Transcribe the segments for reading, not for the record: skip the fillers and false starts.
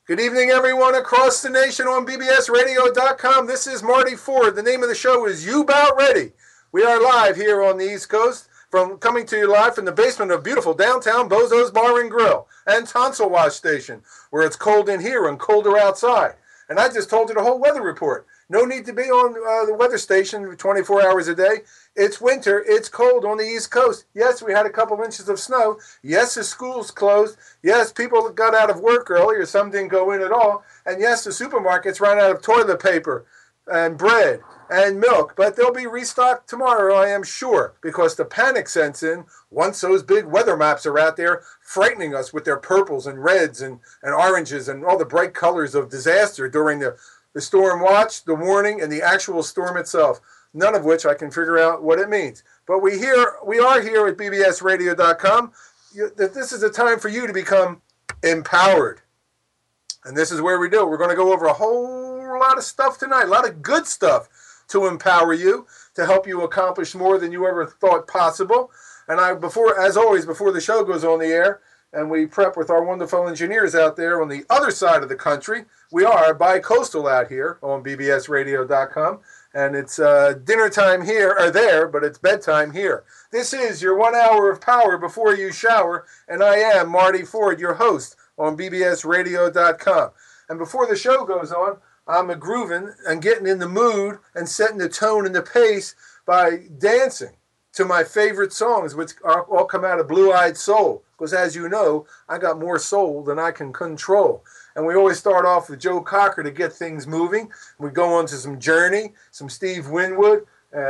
Good evening, everyone across the nation on bbsradio.com. This is Marty Ford. The name of the show is You Bout Ready. We are live here on the East Coast, coming to you live from the basement of beautiful downtown Bozo's Bar and Grill and Tonsil Wash Station, where it's cold in here and colder outside. And I just told you the whole weather report. No need to be on the weather station 24 hours a day. It's winter. It's cold on the East Coast. Yes, we had a couple of inches of snow. Yes, the schools closed. Yes, people got out of work early, or some didn't go in at all. And yes, the supermarkets ran out of toilet paper and bread and milk. But they'll be restocked tomorrow, I am sure, because the panic sets in once those big weather maps are out there frightening us with their purples and reds and oranges and all the bright colors of disaster during the storm watch, the warning, and the actual storm itself, none of which I can figure out what it means. But we are here at bbsradio.com. That this is a time for you to become empowered. And this is where we do. We're going to go over a whole lot of stuff tonight, a lot of good stuff to empower you, to help you accomplish more than you ever thought possible. And as always, before the show goes on the air, and we prep with our wonderful engineers out there on the other side of the country. We are bi-coastal out here on bbsradio.com, and it's dinner time here, or there, but it's bedtime here. This is your 1 hour of power before you shower, and I am Marty Ford, your host on bbsradio.com. And before the show goes on, I'm grooving and getting in the mood and setting the tone and the pace by dancing to my favorite songs, which all come out of Blue Eyed Soul. Because as you know, I got more soul than I can control. And we always start off with Joe Cocker to get things moving. We go on to some Journey, some Steve Winwood,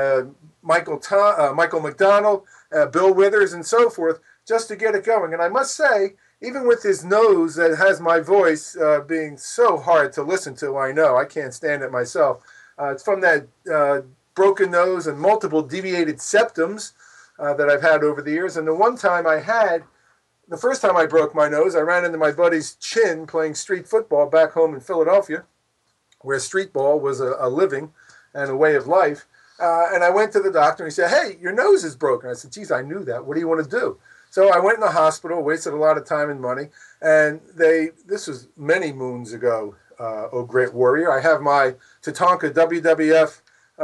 Michael McDonald, Bill Withers, and so forth, just to get it going. And I must say, even with his nose that has my voice being so hard to listen to, I know, I can't stand it myself. It's from that broken nose and multiple deviated septums that I've had over the years. And the first time I broke my nose, I ran into my buddy's chin playing street football back home in Philadelphia, where street ball was a living and a way of life. And I went to the doctor and he said, "Hey, your nose is broken." I said, "Geez, I knew that. What do you want to do?" So I went in the hospital, wasted a lot of time and money. And this was many moons ago, oh great warrior. I have my Tatanka WWF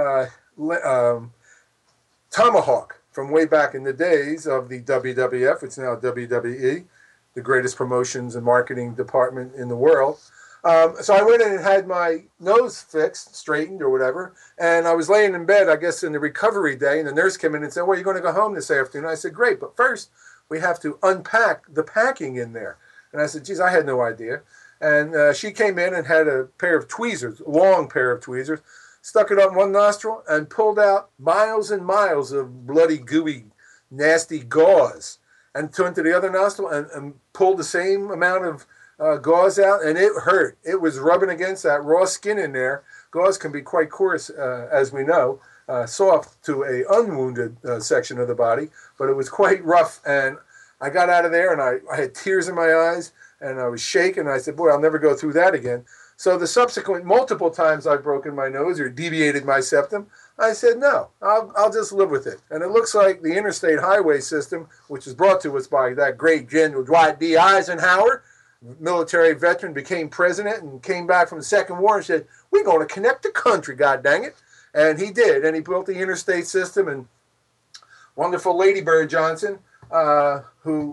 Tomahawk from way back in the days of the WWF. It's now WWE, the greatest promotions and marketing department in the world. So I went in and had my nose fixed, straightened or whatever, and I was laying in bed, I guess, in the recovery day, and the nurse came in and said, "Well, you're going to go home this afternoon." I said, "Great, but first we have to unpack the packing in there." And I said, "Geez, I had no idea." And she came in and had a pair of tweezers, a long pair of tweezers, stuck it up one nostril, and pulled out miles and miles of bloody, gooey, nasty gauze, and turned to the other nostril and pulled the same amount of gauze out, and it hurt. It was rubbing against that raw skin in there. Gauze can be quite coarse, as we know, soft to a unwounded section of the body, but it was quite rough. And I got out of there, and I had tears in my eyes, and I was shaking. I said, "Boy, I'll never go through that again." So the subsequent multiple times I've broken my nose or deviated my septum, I said, no, I'll just live with it. And it looks like the interstate highway system, which was brought to us by that great General Dwight D. Eisenhower, military veteran, became president and came back from the Second War and said, "We're going to connect the country, God dang it." And he did. And he built the interstate system. And wonderful Lady Bird Johnson, who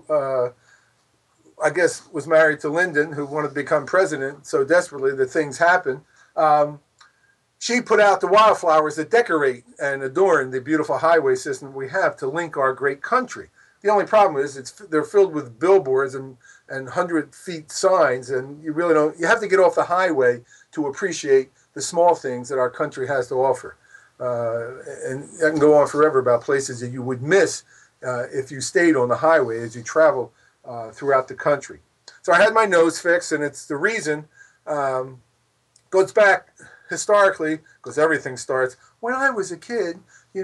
I guess was married to Lyndon, who wanted to become president so desperately that things happened. She put out the wildflowers that decorate and adorn the beautiful highway system we have to link our great country. The only problem is they're filled with billboards and 100-feet signs, and you have to get off the highway to appreciate the small things that our country has to offer. And I can go on forever about places that you would miss if you stayed on the highway as you travel throughout the country. So I had my nose fixed, and it's the reason, goes back historically, because everything starts, when I was a kid,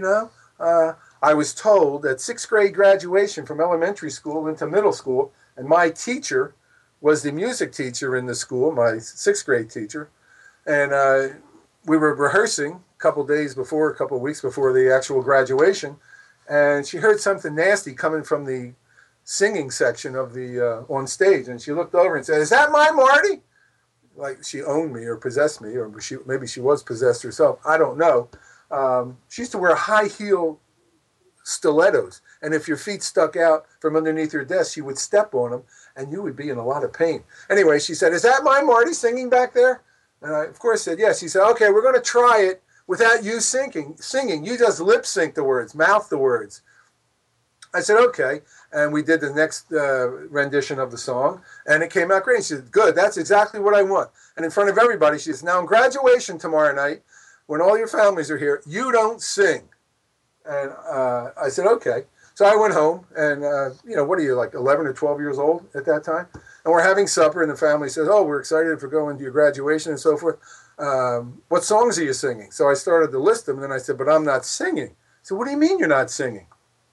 I was told at sixth grade graduation from elementary school into middle school, and my teacher was the music teacher in the school, my sixth grade teacher, and we were rehearsing a couple weeks before the actual graduation, and she heard something nasty coming from the singing section of the on stage, and she looked over and said, "Is that my Marty?" like she owned me or possessed me, or maybe she was possessed herself. I don't know. She used to wear high heel stilettos, and if your feet stuck out from underneath your desk, she would step on them, and you would be in a lot of pain. Anyway, she said, "Is that my Marty singing back there?" And I, of course, said yes. She said, "Okay, we're going to try it without you singing. You just lip sync the words, mouth the words." I said, "Okay," and we did the next rendition of the song, and it came out great. She said, "Good, that's exactly what I want." And in front of everybody, she says, "Now in graduation tomorrow night, when all your families are here, you don't sing." And I said, "Okay." So I went home, and, what are you, like 11 or 12 years old at that time? And we're having supper, and the family says, "Oh, we're excited for going to your graduation and so forth. What songs are you singing?" So I started to list them, and then I said, "But I'm not singing." So what do you mean you're not singing?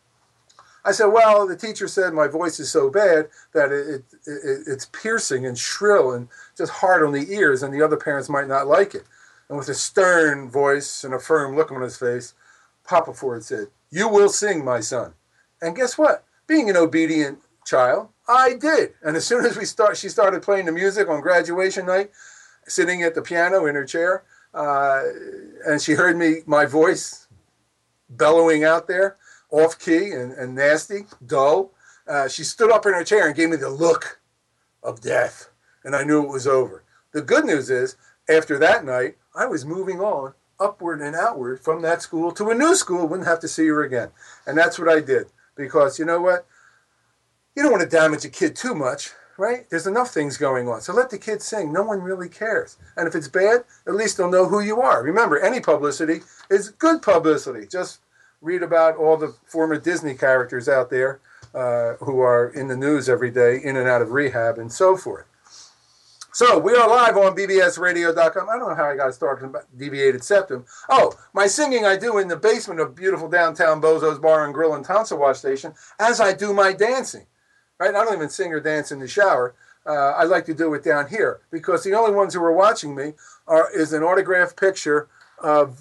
I said, "Well, the teacher said my voice is so bad that it's piercing and shrill and just hard on the ears, and the other parents might not like it." And with a stern voice and a firm look on his face, Papa Ford said, "You will sing, my son." And guess what? Being an obedient child, I did. And as soon as she started playing the music on graduation night, sitting at the piano in her chair, and she heard my voice bellowing out there, off key and nasty, dull. She stood up in her chair and gave me the look of death, and I knew it was over. The good news is, after that night, I was moving on upward and outward from that school to a new school. Wouldn't have to see her again. And that's what I did, because you know what? You don't want to damage a kid too much, right? There's enough things going on. So let the kids sing. No one really cares. And if it's bad, at least they'll know who you are. Remember, any publicity is good publicity. Just read about all the former Disney characters out there who are in the news every day, in and out of rehab and so forth. So we are live on bbsradio.com. I don't know how I got started about Deviated Septum. Oh, my singing I do in the basement of beautiful downtown Bozo's Bar and Grill and Tonsil Wash Station, as I do my dancing. Right? I don't even sing or dance in the shower. I like to do it down here, because the only ones who are watching me is an autographed picture of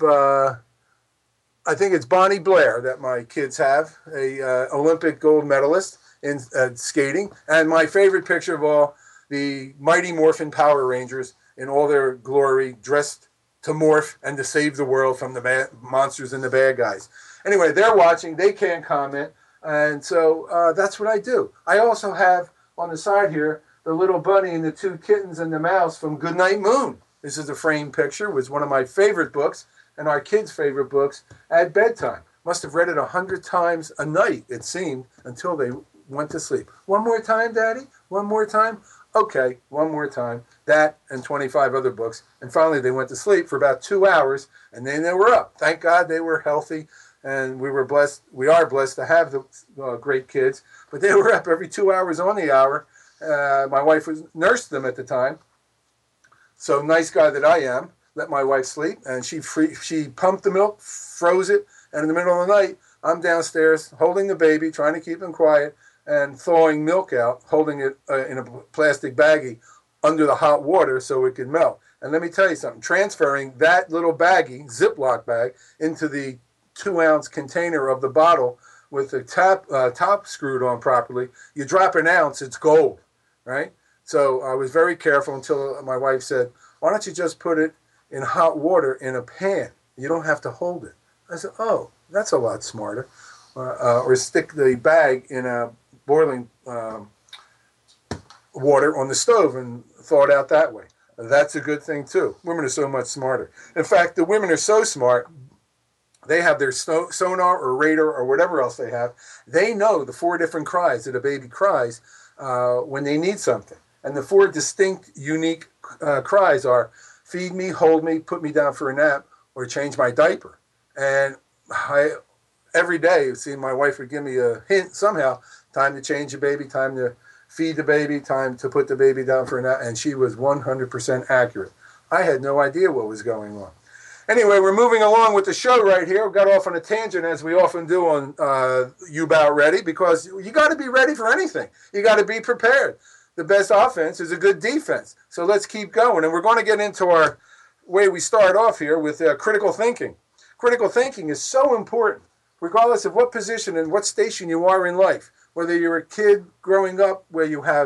I think it's Bonnie Blair that my kids have, a Olympic gold medalist in skating, and my favorite picture of all, the Mighty Morphin Power Rangers in all their glory, dressed to morph and to save the world from the monsters and the bad guys. Anyway, they're watching. They can't comment, and so that's what I do. I also have on the side here the little bunny and the two kittens and the mouse from Goodnight Moon. This is a framed picture. It was one of my favorite books, and our kids' favorite books at bedtime. Must have read it 100 times a night, it seemed, until they went to sleep. "One more time, Daddy? One more time?" "Okay, one more time." That and 25 other books. And finally they went to sleep for about 2 hours, and then they were up. Thank God they were healthy, and we are blessed to have the great kids. But they were up every 2 hours on the hour. My wife nursed them at the time. So nice guy that I am, let my wife sleep, and she pumped the milk, froze it, and in the middle of the night, I'm downstairs holding the baby, trying to keep him quiet, and thawing milk out, holding it in a plastic baggie under the hot water so it could melt. And let me tell you something, transferring that little baggie, Ziploc bag, into the 2-ounce container of the bottle with the top screwed on properly, you drop an ounce, it's gold, right? So I was very careful until my wife said, "Why don't you just put it in hot water in a pan? You don't have to hold it." I said, "Oh, that's a lot smarter." Or stick the bag in a boiling water on the stove and thaw it out that way. That's a good thing too. Women are so much smarter. In fact, the women are so smart, they have their sonar or radar or whatever else they have. They know the 4 different cries that a baby cries when they need something. And the 4 distinct, unique cries are feed me, hold me, put me down for a nap, or change my diaper. And every day, my wife would give me a hint somehow, time to change the baby, time to feed the baby, time to put the baby down for a nap, and she was 100% accurate. I had no idea what was going on. Anyway, we're moving along with the show right here. We got off on a tangent, as we often do on You Bout Ready, because you got to be ready for anything. You got to be prepared. The best offense is a good defense. So let's keep going. And we're going to get into our way we start off here with critical thinking. Critical thinking is so important, regardless of what position and what station you are in life. Whether you're a kid growing up where you have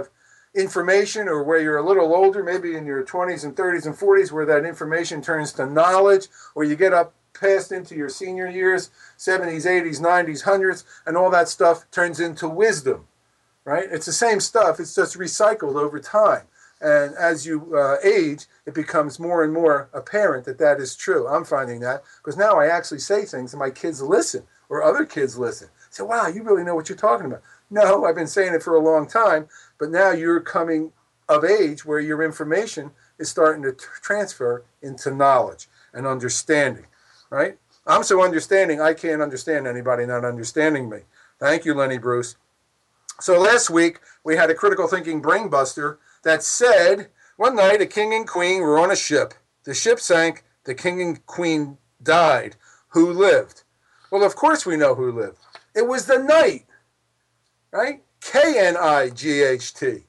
information, or where you're a little older, maybe in your 20s and 30s and 40s, where that information turns to knowledge, or you get up past into your senior years, 70s, 80s, 90s, 100s, and all that stuff turns into wisdom, right? It's the same stuff. It's just recycled over time. And as you age, it becomes more and more apparent that that is true. I'm finding that because now I actually say things and my kids listen, or other kids listen. Say, wow, you really know what you're talking about. No, I've been saying it for a long time, but now you're coming of age where your information is starting to transfer into knowledge and understanding, right? I'm so understanding, I can't understand anybody not understanding me. Thank you, Lenny Bruce. So last week, we had a critical thinking brain buster that said, one night a king and queen were on a ship. The ship sank, the king and queen died. Who lived? Well, of course we know who lived. It was the knight, right? K-N-I-G-H-T.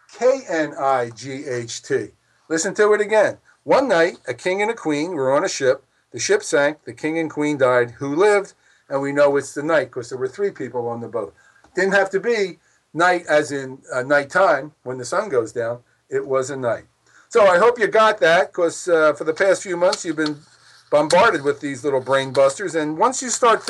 K-N-I-G-H-T. Listen to it again. One night, a king and a queen were on a ship. The ship sank, the king and queen died. Who lived? And we know it's the knight because there were 3 people on the boat. Didn't have to be night as in nighttime when the sun goes down. It was a night. So I hope you got that because for the past few months you've been bombarded with these little brain busters. And once you start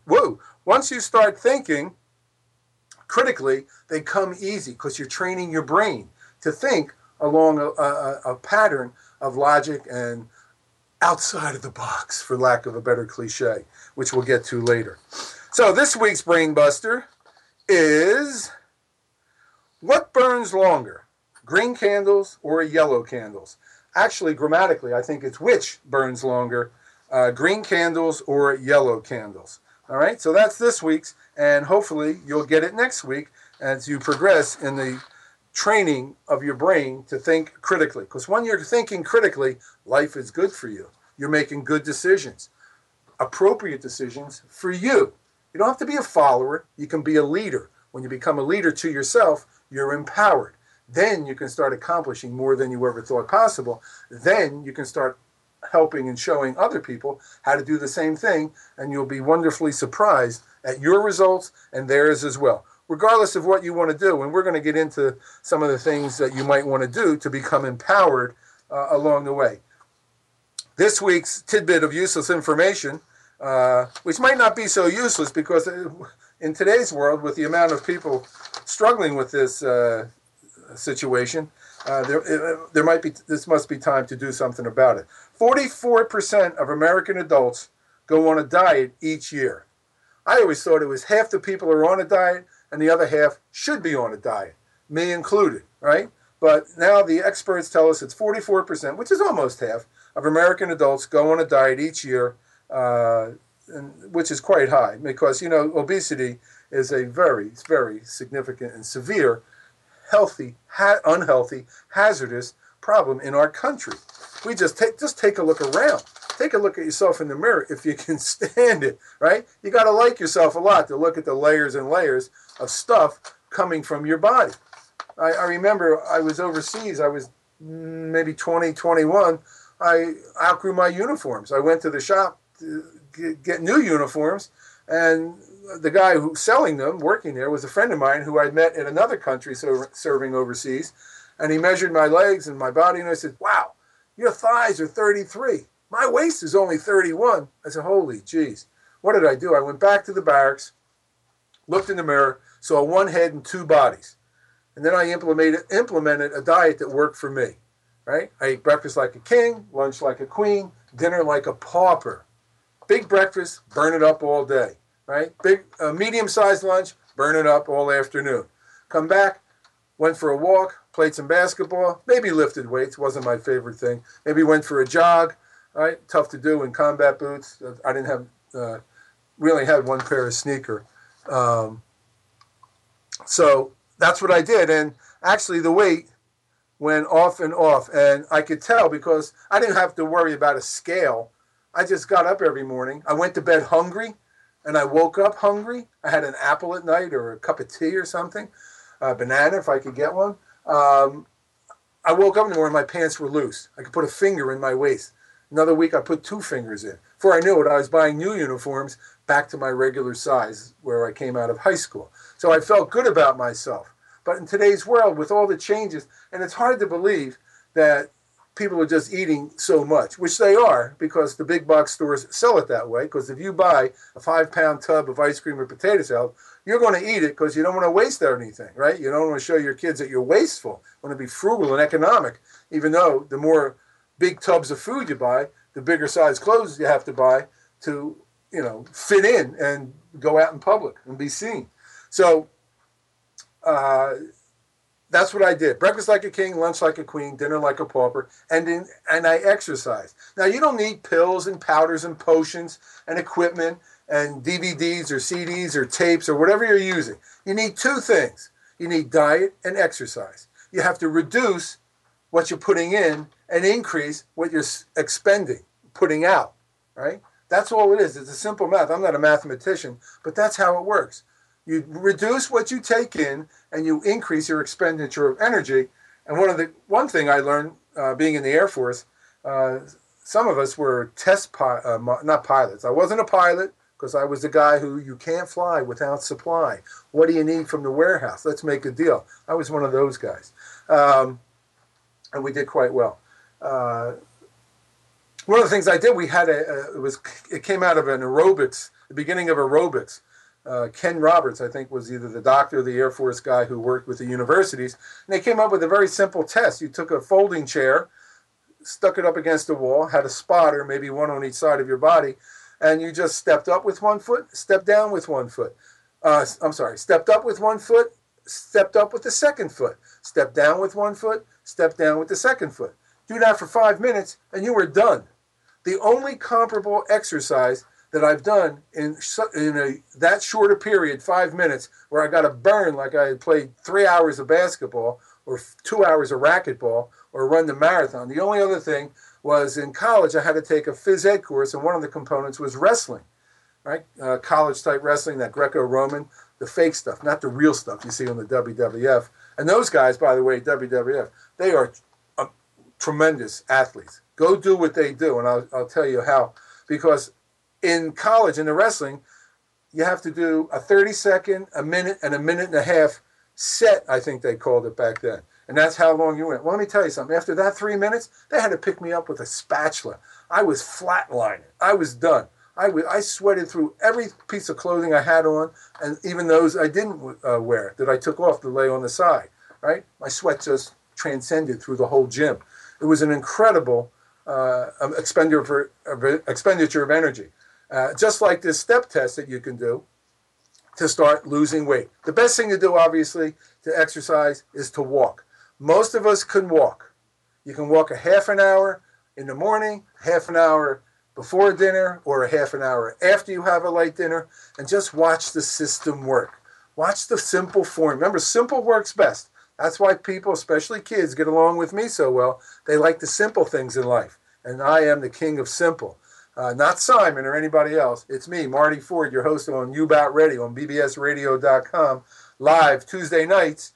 thinking critically, they come easy because you're training your brain to think along a pattern of logic and outside of the box, for lack of a better cliche, which we'll get to later. So this week's brain buster is, what burns longer, green candles or yellow candles? Actually, grammatically, I think it's which burns longer, green candles or yellow candles. All right, so that's this week's, and hopefully you'll get it next week as you progress in the training of your brain to think critically. Because when you're thinking critically, life is good for you. You're making good decisions, appropriate decisions for you. You don't have to be a follower. You can be a leader. When you become a leader to yourself, you're empowered. Then you can start accomplishing more than you ever thought possible. Then you can start helping and showing other people how to do the same thing, and you'll be wonderfully surprised at your results and theirs as well, regardless of what you want to do. And we're going to get into some of the things that you might want to do to become empowered along the way. This week's tidbit of useless information, which might not be so useless because in today's world, with the amount of people struggling with this situation, this must be time to do something about it. 44% of American adults go on a diet each year. I always thought it was half the people are on a diet and the other half should be on a diet, me included, right? But now the experts tell us it's 44%, which is almost half, of American adults go on a diet each year, which is quite high because, obesity is a very, very significant and severe unhealthy, hazardous problem in our country. We just take a look around. Take a look at yourself in the mirror if you can stand it, right? You got to like yourself a lot to look at the layers and layers of stuff coming from your body. I remember I was overseas. I was maybe 20, 21. I outgrew my uniforms. I went to the shop to get new uniforms, and the guy who's selling them, working there, was a friend of mine who I'd met in another country serving overseas. And he measured my legs and my body, and I said, wow, your thighs are 33. My waist is only 31. I said, holy jeez. What did I do? I went back to the barracks, looked in the mirror, saw one head and 2 bodies. And then I implemented a diet that worked for me, right? I ate breakfast like a king, lunch like a queen, dinner like a pauper. Big breakfast, burn it up all day. Right? Big, medium-sized lunch, burn it up all afternoon. Come back, went for a walk, played some basketball, maybe lifted weights, wasn't my favorite thing. Maybe went for a jog, right? Tough to do in combat boots. I didn't have, we only had one pair of sneaker. So that's what I did. And actually the weight went off and off. And I could tell because I didn't have to worry about a scale. I just got up every morning. I went to bed hungry. And I woke up hungry. I had an apple at night or a cup of tea or something, a banana if I could get one. I woke up in the morning, my pants were loose. I could put a finger in my waist. Another week, I put 2 fingers in. Before I knew it, I was buying new uniforms back to my regular size where I came out of high school. So I felt good about myself. But in today's world, with all the changes, and it's hard to believe that people are just eating so much, which they are, because the big box stores sell it that way. Because if you buy a 5-pound tub of ice cream or potato salad, you're going to eat it because you don't want to waste anything, right? You don't want to show your kids that you're wasteful. You want to be frugal and economic, even though the more big tubs of food you buy, the bigger size clothes you have to buy to, fit in and go out in public and be seen. So that's what I did. Breakfast like a king, lunch like a queen, dinner like a pauper, and I exercise. Now, you don't need pills and powders and potions and equipment and DVDs or CDs or tapes or whatever you're using. You need two things. You need diet and exercise. You have to reduce what you're putting in and increase what you're expending, putting out, right? That's all it is. It's a simple math. I'm not a mathematician, but that's how it works. You reduce what you take in and you increase your expenditure of energy. And one thing I learned being in the Air Force, some of us were not pilots. I wasn't a pilot because I was the guy who you can't fly without supply. What do you need from the warehouse? Let's make a deal. I was one of those guys. And we did quite well. One of the things I did, it came out of an aerobics, the beginning of aerobics. Ken Roberts, I think, was either the doctor or the Air Force guy who worked with the universities. And they came up with a very simple test. You took a folding chair, stuck it up against the wall, had a spotter, maybe one on each side of your body, and you just stepped up with one foot, stepped down with one foot. Stepped up with one foot, stepped up with the second foot, stepped down with one foot, stepped down with the second foot. Do that for 5 minutes, and you were done. The only comparable exercise that I've done in that short a period, 5 minutes, where I got a burn like I had played 3 hours of basketball or 2 hours of racquetball or run the marathon. The only other thing was in college I had to take a phys ed course, and one of the components was wrestling, right? College-type wrestling, that Greco-Roman, the fake stuff, not the real stuff you see on the WWF. And those guys, by the way, WWF, they are tremendous athletes. Go do what they do, and I'll tell you how. Because in college, in the wrestling, you have to do a 30-second, a minute, and a minute and a half set, I think they called it back then. And that's how long you went. Well, let me tell you something. After that 3 minutes, they had to pick me up with a spatula. I was flatlining. I was done. I sweated through every piece of clothing I had on, and even those I didn't wear that I took off to lay on the side, right? My sweat just transcended through the whole gym. It was an incredible expenditure of energy. Just like this step test that you can do to start losing weight. The best thing to do, obviously, to exercise is to walk. Most of us can walk. You can walk a half an hour in the morning, half an hour before dinner, or a half an hour after you have a light dinner, and just watch the system work. Watch the simple form. Remember, simple works best. That's why people, especially kids, get along with me so well. They like the simple things in life. And I am the king of simple. Not Simon or anybody else. It's me, Marty Ford, your host on You Bout Ready on bbsradio.com, live Tuesday nights,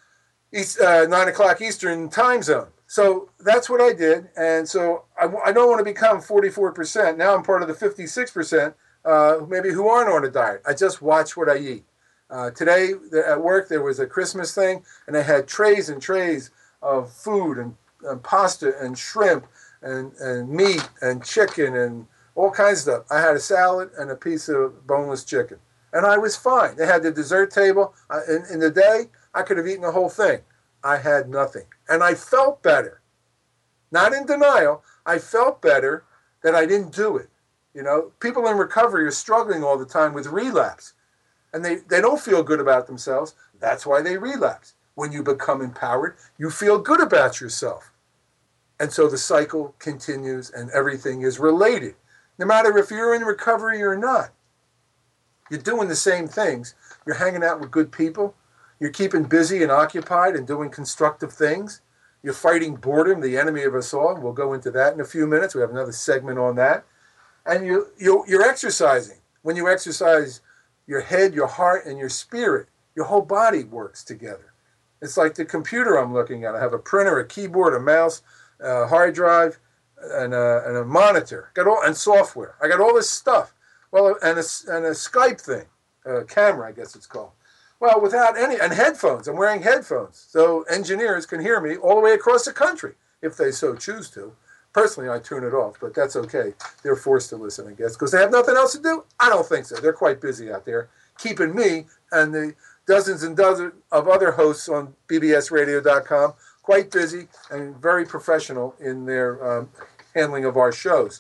9 o'clock Eastern time zone. So that's what I did. And so I don't want to become 44%. Now I'm part of the 56% maybe who aren't on a diet. I just watch what I eat. Today at work there was a Christmas thing, and they had trays and trays of food and pasta and shrimp and meat and chicken and all kinds of stuff. I had a salad and a piece of boneless chicken, and I was fine. They had the dessert table. In the day, I could have eaten the whole thing. I had nothing, and I felt better. Not in denial. I felt better that I didn't do it. You know, people in recovery are struggling all the time with relapse, and they don't feel good about themselves. That's why they relapse. When you become empowered, you feel good about yourself. And so the cycle continues, and everything is related. No matter if you're in recovery or not, you're doing the same things. You're hanging out with good people. You're keeping busy and occupied and doing constructive things. You're fighting boredom, the enemy of us all. We'll go into that in a few minutes. We have another segment on that. And you're exercising. When you exercise your head, your heart, and your spirit, your whole body works together. It's like the computer I'm looking at. I have a printer, a keyboard, a mouse, a hard drive, and a monitor. And software. I got all this stuff. Well, and a Skype thing, a camera, I guess it's called. Well, without any, and headphones. I'm wearing headphones. So engineers can hear me all the way across the country if they so choose to. Personally, I tune it off, but that's okay. They're forced to listen, I guess, because they have nothing else to do. I don't think so. They're quite busy out there, keeping me and the dozens and dozens of other hosts on bbsradio.com quite busy and very professional in their handling of our shows.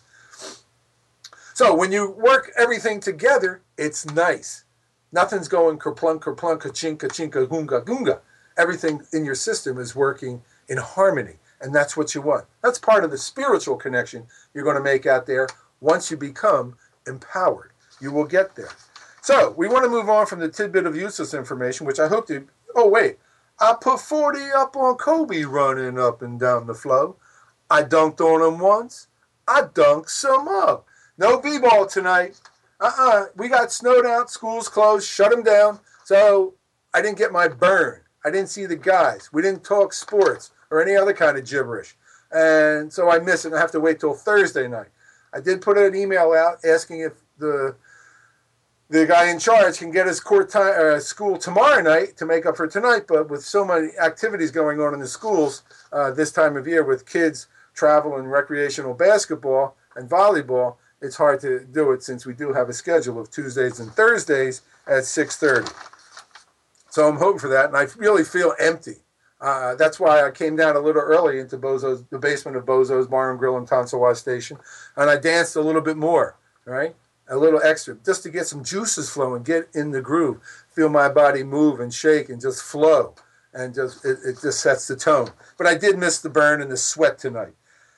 So when you work everything together, it's nice. Nothing's going kerplunk, kerplunk, kachinka, chinka, gunga, gunga. Everything in your system is working in harmony, and that's what you want. That's part of the spiritual connection you're going to make out there once you become empowered. You will get there. So we want to move on from the tidbit of useless information, which I hope to... Oh, wait. I put 40 up on Kobe running up and down the flow. I dunked on him once. I dunked some up. No b-ball tonight. We got snowed out, schools closed, shut them down. So I didn't get my burn. I didn't see the guys. We didn't talk sports or any other kind of gibberish. And so I miss it, and I have to wait till Thursday night. I did put an email out asking if the guy in charge can get his school tomorrow night to make up for tonight, but with so many activities going on in the schools this time of year with kids travel and recreational basketball and volleyball, it's hard to do it since we do have a schedule of Tuesdays and Thursdays at 6:30. So I'm hoping for that, and I really feel empty. That's why I came down a little early into the basement of Bozo's Bar and Grill in Tonsawa Station, and I danced a little bit more, right? A little extra, just to get some juices flowing, get in the groove, feel my body move and shake and just flow, and it just sets the tone. But I did miss the burn and the sweat tonight.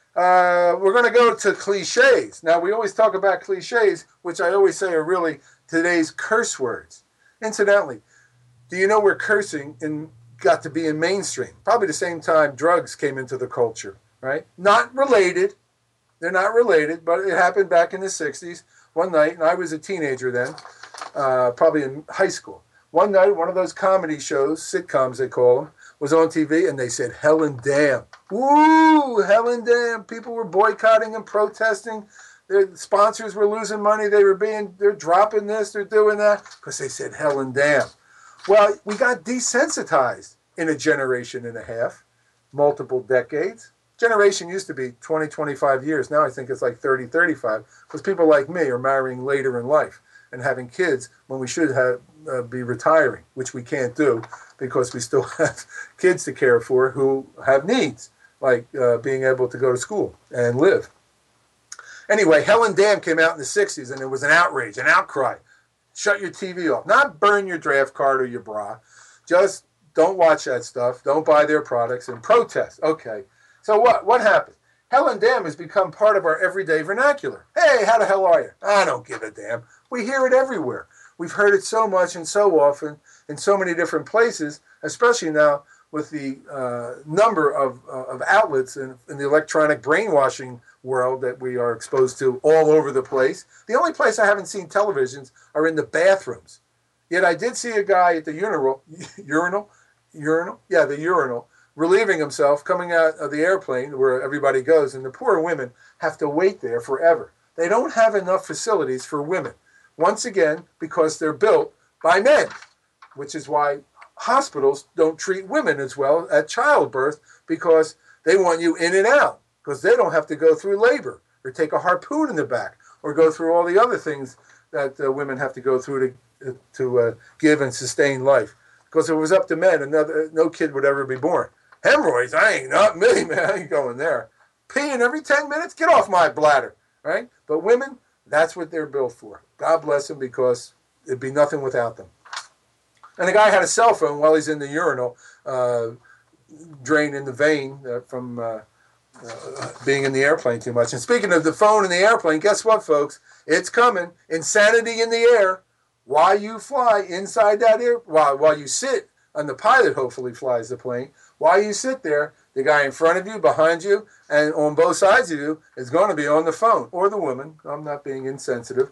We're going to go to cliches. Now, we always talk about cliches, which I always say are really today's curse words. Incidentally, do you know where cursing got to be in mainstream? Probably the same time drugs came into the culture, right? Not related. They're not related, but it happened back in the 60s. One night, and I was a teenager then, probably in high school. One night, one of those comedy shows, sitcoms they call them, was on TV, and they said, hell and damn. Woo, hell and damn. People were boycotting and protesting. Their sponsors were losing money. They're dropping this, they're doing that, because they said hell and damn. Well, we got desensitized in a generation and a half, multiple decades. Generation used to be 20, 25 years. Now I think it's like 30, 35, because people like me are marrying later in life and having kids when we should be retiring, which we can't do because we still have kids to care for who have needs, like being able to go to school and live. Anyway, hell and damn came out in the 60s, and it was an outrage, an outcry. Shut your TV off. Not burn your draft card or your bra. Just don't watch that stuff. Don't buy their products and protest. Okay. So what happened? Hell and damn has become part of our everyday vernacular. Hey, how the hell are you? I don't give a damn. We hear it everywhere. We've heard it so much and so often in so many different places, especially now with the number of outlets in the electronic brainwashing world that we are exposed to all over the place. The only place I haven't seen televisions are in the bathrooms. Yet I did see a guy at the urinal, relieving himself, coming out of the airplane where everybody goes, and the poor women have to wait there forever. They don't have enough facilities for women. Once again, because they're built by men, which is why hospitals don't treat women as well at childbirth, because they want you in and out, because they don't have to go through labor or take a harpoon in the back or go through all the other things that women have to go through to give and sustain life. Because if it was up to men, no kid would ever be born. Hemorrhoids, not me, man. I ain't going there. Peeing every 10 minutes? Get off my bladder, right? But women, that's what they're built for. God bless them, because it'd be nothing without them. And the guy had a cell phone while he's in the urinal, draining the vein from being in the airplane too much. And speaking of the phone in the airplane, guess what, folks? It's coming. Insanity in the air. While you fly inside that air, while you sit, and the pilot hopefully flies the plane, while you sit there, the guy in front of you, behind you, and on both sides of you is going to be on the phone, or the woman. I'm not being insensitive.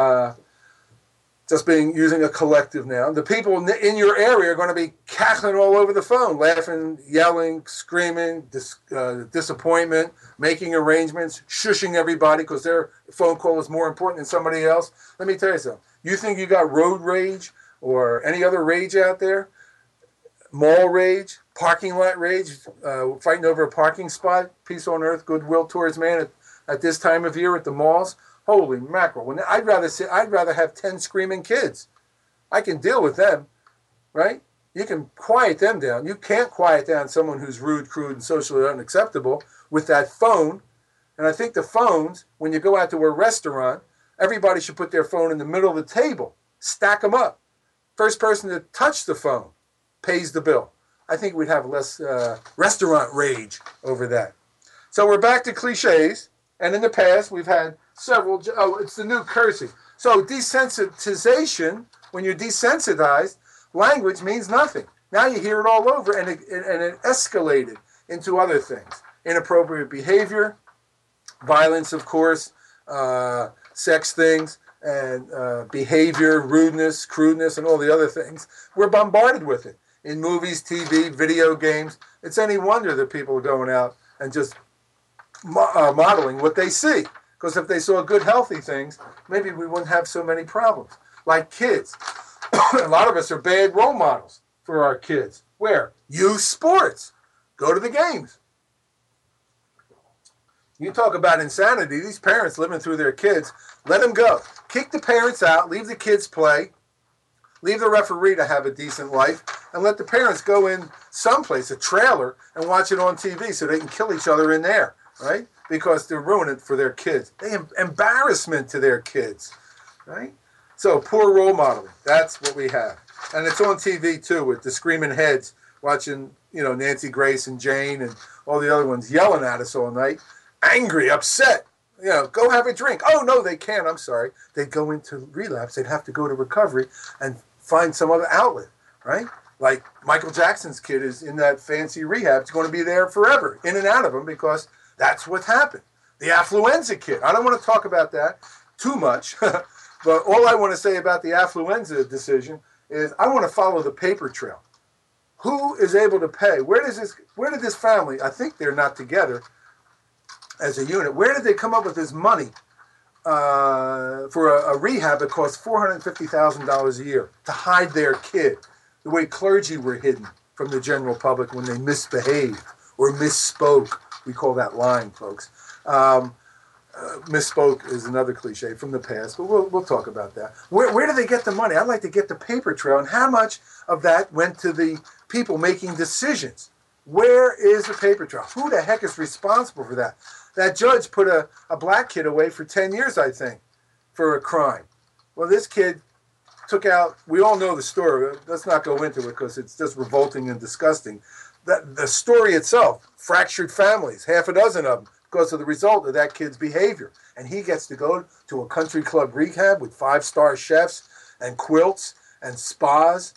Using a collective now. The people in your area are going to be cackling all over the phone, laughing, yelling, screaming, disappointment, making arrangements, shushing everybody because their phone call is more important than somebody else. Let me tell you something. You think you got road rage or any other rage out there, mall rage, parking lot rage, fighting over a parking spot, peace on earth, goodwill towards man at this time of year at the malls. Holy mackerel! I'd rather have 10 screaming kids. I can deal with them, right? You can quiet them down. You can't quiet down someone who's rude, crude, and socially unacceptable with that phone. And I think the phones, when you go out to a restaurant, everybody should put their phone in the middle of the table, stack them up. First person to touch the phone pays the bill. I think we'd have less restaurant rage over that. So we're back to cliches. And in the past, we've had several. Oh, it's the new cursing. So desensitization, when you're desensitized, language means nothing. Now you hear it all over, and it escalated into other things. Inappropriate behavior, violence, of course, sex things, and behavior, rudeness, crudeness, and all the other things. We're bombarded with it in movies, TV, video games. It's any wonder that people are going out and just modeling what they see. Because if they saw good, healthy things, maybe we wouldn't have so many problems. Like kids. A lot of us are bad role models for our kids. Where? Youth sports. Go to the games. You talk about insanity. These parents living through their kids, let them go. Kick the parents out, leave the kids play, leave the referee to have a decent life, and let the parents go in someplace, a trailer, and watch it on TV so they can kill each other in there, right? Because they're ruining it for their kids. They embarrassment to their kids, right? So poor role modeling, that's what we have. And it's on TV too with the screaming heads watching, Nancy Grace and Jane and all the other ones yelling at us all night, angry, upset. Go have a drink. Oh, no, they can't. I'm sorry. They'd go into relapse. They'd have to go to recovery and find some other outlet, right? Like Michael Jackson's kid is in that fancy rehab. It's going to be there forever, in and out of them, because that's what's happened. The affluenza kid. I don't want to talk about that too much, but all I want to say about the affluenza decision is I want to follow the paper trail. Who is able to pay? Where did this family, I think they're not together as a unit, where did they come up with this money for a rehab that costs $450,000 a year to hide their kid, the way clergy were hidden from the general public when they misbehaved or misspoke? We call that lying, folks. Misspoke is another cliche from the past, but we'll talk about that. Where do they get the money? I'd like to get the paper trail, and how much of that went to the people making decisions? Where is the paper trail? Who the heck is responsible for that? That judge put a black kid away for 10 years, I think, for a crime. Well, this kid took out, we all know the story. Let's not go into it because it's just revolting and disgusting. The story itself, fractured families, half a dozen of them, because of the result of that kid's behavior. And he gets to go to a country club rehab with 5-star chefs and quilts and spas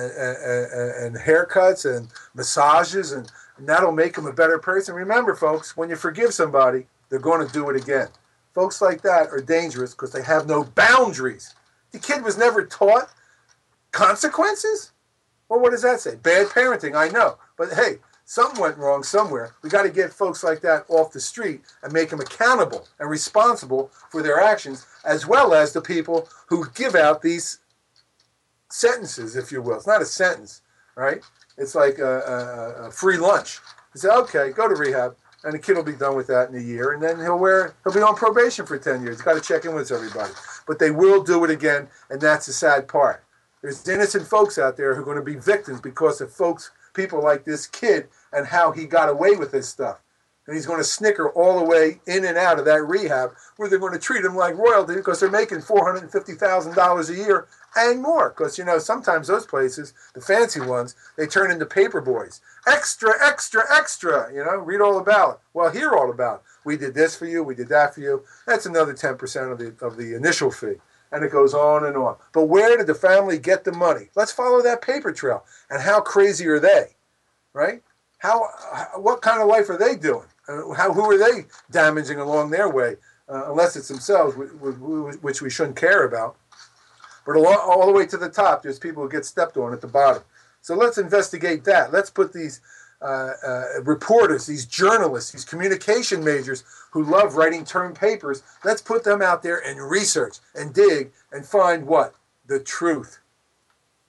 and haircuts and massages, and that'll make him a better person. Remember, folks, when you forgive somebody, they're going to do it again. Folks like that are dangerous because they have no boundaries. The kid was never taught consequences? Well, what does that say? Bad parenting, I know. But hey, something went wrong somewhere. We got to get folks like that off the street and make them accountable and responsible for their actions, as well as the people who give out these sentences, if you will. It's not a sentence, right? It's like a free lunch. You say, okay, go to rehab, and the kid will be done with that in a year, and then he'll be on probation for 10 years. He's got to check in with everybody. But they will do it again, and that's the sad part. There's innocent folks out there who are going to be victims because of people like this kid and how he got away with this stuff. And he's going to snicker all the way in and out of that rehab, where they're going to treat him like royalty because they're making $450,000 a year and more. Because, sometimes those places, the fancy ones, they turn into paper boys. Extra, extra, extra, read all about it. Well, hear all about it. We did this for you, we did that for you. That's another 10% of the initial fee. And it goes on and on. But where did the family get the money? Let's follow that paper trail. And how crazy are they, right? What kind of life are they doing? Who are they damaging along their way? Unless it's themselves, which we shouldn't care about. But all the way to the top, there's people who get stepped on at the bottom. So let's investigate that. Let's put these reporters, these journalists, these communication majors who love writing term papers, let's put them out there and research and dig and find what? The truth.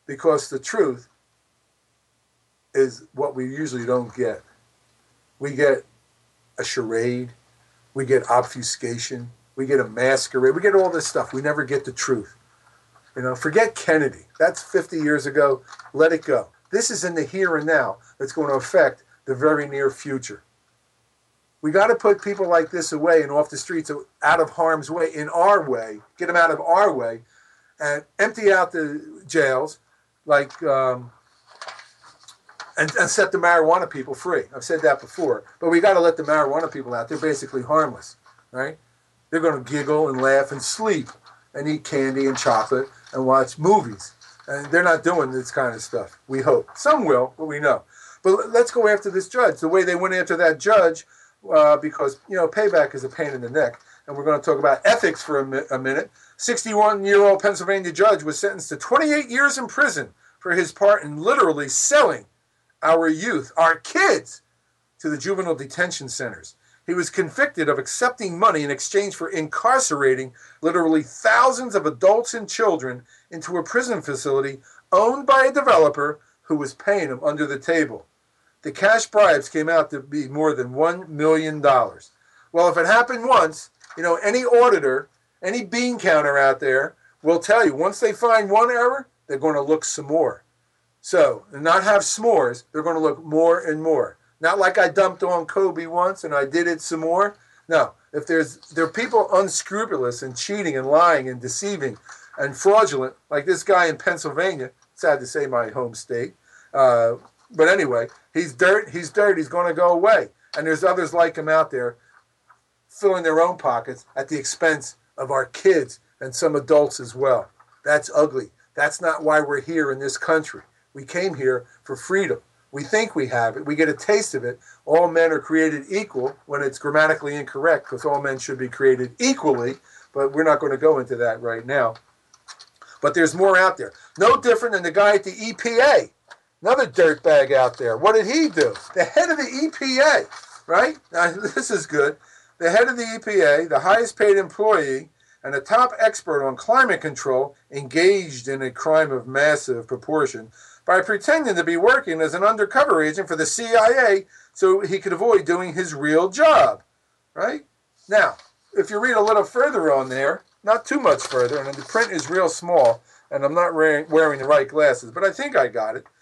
because the truth is what we usually don't get. We get a charade, we get obfuscation, we get a masquerade, we get all this stuff. We never get the truth. Forget Kennedy. That's 50 years ago. Let it go. This is in the here and now that's going to affect the very near future. We got to put people like this away and off the streets, out of harm's way, in our way, get them out of our way, and empty out the jails, and set the marijuana people free. I've said that before, but we got to let the marijuana people out. They're basically harmless, right? They're going to giggle and laugh and sleep and eat candy and chocolate and watch movies. And they're not doing this kind of stuff, we hope. Some will, but we know. But let's go after this judge. The way they went after that judge, because, payback is a pain in the neck. And we're going to talk about ethics for a minute. 61-year-old Pennsylvania judge was sentenced to 28 years in prison for his part in literally selling our youth, our kids, to the juvenile detention centers. He was convicted of accepting money in exchange for incarcerating literally thousands of adults and children into a prison facility owned by a developer who was paying them under the table. The cash bribes came out to be more than $1 million. Well, if it happened once, any auditor, any bean counter out there will tell you, once they find one error, they're going to look some more. So, and not have s'mores, they're going to look more and more. Not like I dumped on Kobe once and I did it some more. No, if there are people unscrupulous and cheating and lying and deceiving and fraudulent, like this guy in Pennsylvania, sad to say my home state, but anyway, he's dirt, he's going to go away. And there's others like him out there filling their own pockets at the expense of our kids and some adults as well. That's ugly. That's not why we're here in this country. We came here for freedom. We think we have it. We get a taste of it. All men are created equal when it's grammatically incorrect, because all men should be created equally, but we're not going to go into that right now. But there's more out there. No different than the guy at the EPA. Another dirtbag out there. What did he do? The head of the EPA, right? Now, this is good. The head of the EPA, the highest paid employee, and a top expert on climate control, engaged in a crime of massive proportion by pretending to be working as an undercover agent for the CIA so he could avoid doing his real job, right? Now, if you read a little further on there, not too much further, and the print is real small, and I'm not wearing the right glasses, but I think I got it.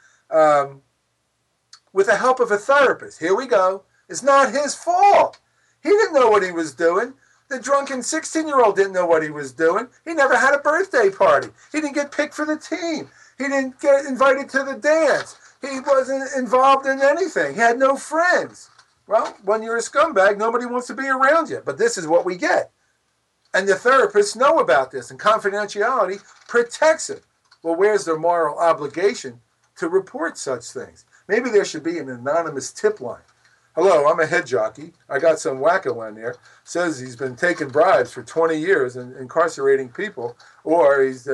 With the help of a therapist. Here we go. It's not his fault. He didn't know what he was doing. The drunken 16-year-old didn't know what he was doing. He never had a birthday party. He didn't get picked for the team. He didn't get invited to the dance. He wasn't involved in anything. He had no friends. Well, when you're a scumbag, nobody wants to be around you. But this is what we get. And the therapists know about this, and confidentiality protects it. Well, where's their moral obligation to report such things? Maybe there should be an anonymous tip line. Hello, I'm a head jockey. I got some wacko in there. Says he's been taking bribes for 20 years and incarcerating people, or he's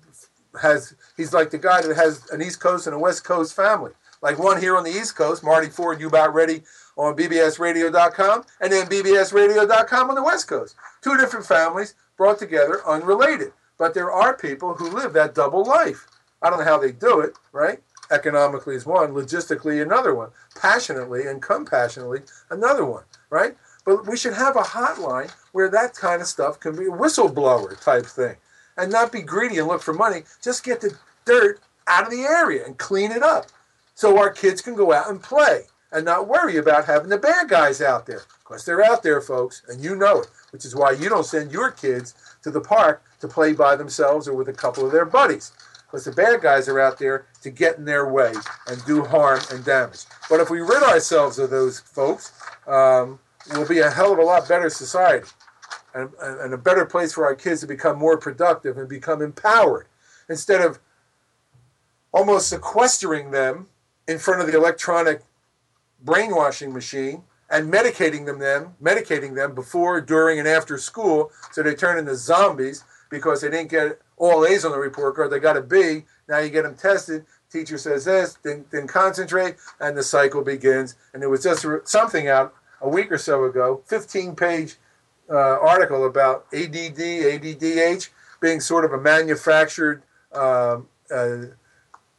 like the guy that has an East Coast and a West Coast family. Like one here on the East Coast, Marty Ford, You About Ready on bbsradio.com, and then bbsradio.com on the West Coast. Two different families brought together, unrelated. But there are people who live that double life. I don't know how they do it, right? Economically is one, logistically another one, passionately and compassionately another one, right? But we should have a hotline where that kind of stuff can be a whistleblower type thing, and not be greedy and look for money. Just get the dirt out of the area and clean it up so our kids can go out and play and not worry about having the bad guys out there, because they're out there, folks, and you know it, which is why you don't send your kids to the park to play by themselves or with a couple of their buddies. Because the bad guys are out there to get in their way and do harm and damage. But if we rid ourselves of those folks, we'll be a hell of a lot better society and a better place for our kids to become more productive and become empowered, instead of almost sequestering them in front of the electronic brainwashing machine and medicating them before, during, and after school, so they turn into zombies because they didn't get all A's on the report card. They got a B. Now you get them tested. Teacher says this, then concentrate, and the cycle begins. And there was just something out a week or so ago, 15-page article about ADD, ADDH being sort of a manufactured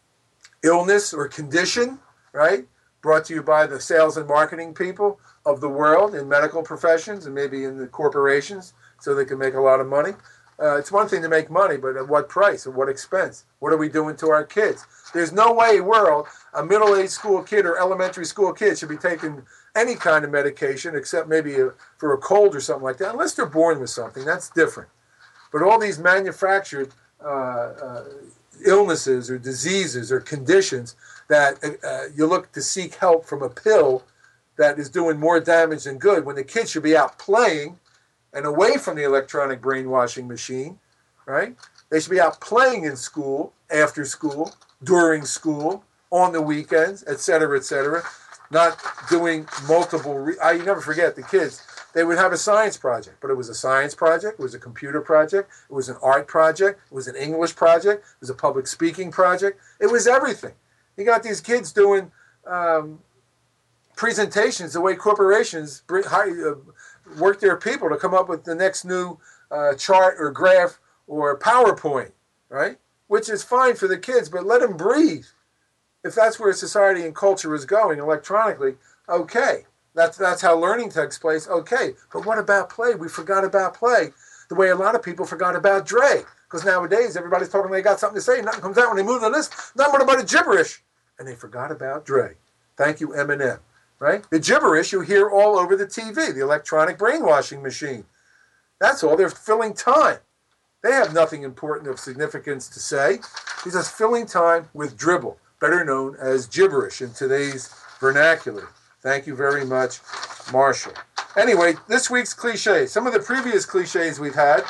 illness or condition, right? Brought to you by the sales and marketing people of the world in medical professions and maybe in the corporations so they can make a lot of money. It's one thing to make money, but at what price? At what expense? What are we doing to our kids? There's no way world a middle-aged school kid or elementary school kid should be taking any kind of medication except maybe for a cold or something like that, unless they're born with something. That's different. But all these manufactured illnesses or diseases or conditions that you look to seek help from a pill that is doing more damage than good when the kids should be out playing and away from the electronic brainwashing machine, right? They should be out playing in school, after school, during school, on the weekends, et cetera, not doing multiple... you never forget the kids. They would have a science project, but it was a science project, it was a computer project, it was an art project, it was an English project, it was a public speaking project. It was everything. You got these kids doing presentations the way corporations work their people to come up with the next new chart or graph or PowerPoint, right? Which is fine for the kids, but let them breathe. If that's where society and culture is going electronically, okay. That's how learning takes place, okay. But what about play? We forgot about play the way a lot of people forgot about Dre. Because nowadays, everybody's talking they got something to say. Nothing comes out when they move to this. Nothing but a bunch of gibberish. And they forgot about Dre. Thank you, Eminem. Right? The gibberish you hear all over the TV, the electronic brainwashing machine. That's all. They're filling time. They have nothing important of significance to say. He's just filling time with dribble, better known as gibberish in today's vernacular. Thank you very much, Marshall. Anyway, this week's cliches. Some of the previous cliches we've had,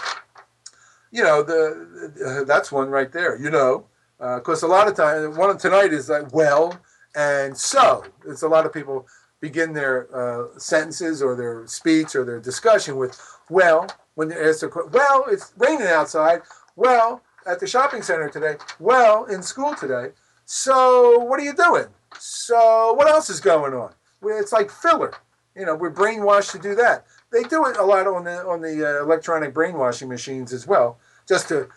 that's one right there, because a lot of times, one tonight is like, well, and so. It's a lot of people begin their sentences or their speech or their discussion with, well, when they ask a question, well, it's raining outside, well, at the shopping center today, well, in school today, so what are you doing? So what else is going on? It's like filler. We're brainwashed to do that. They do it a lot on the electronic brainwashing machines as well, just to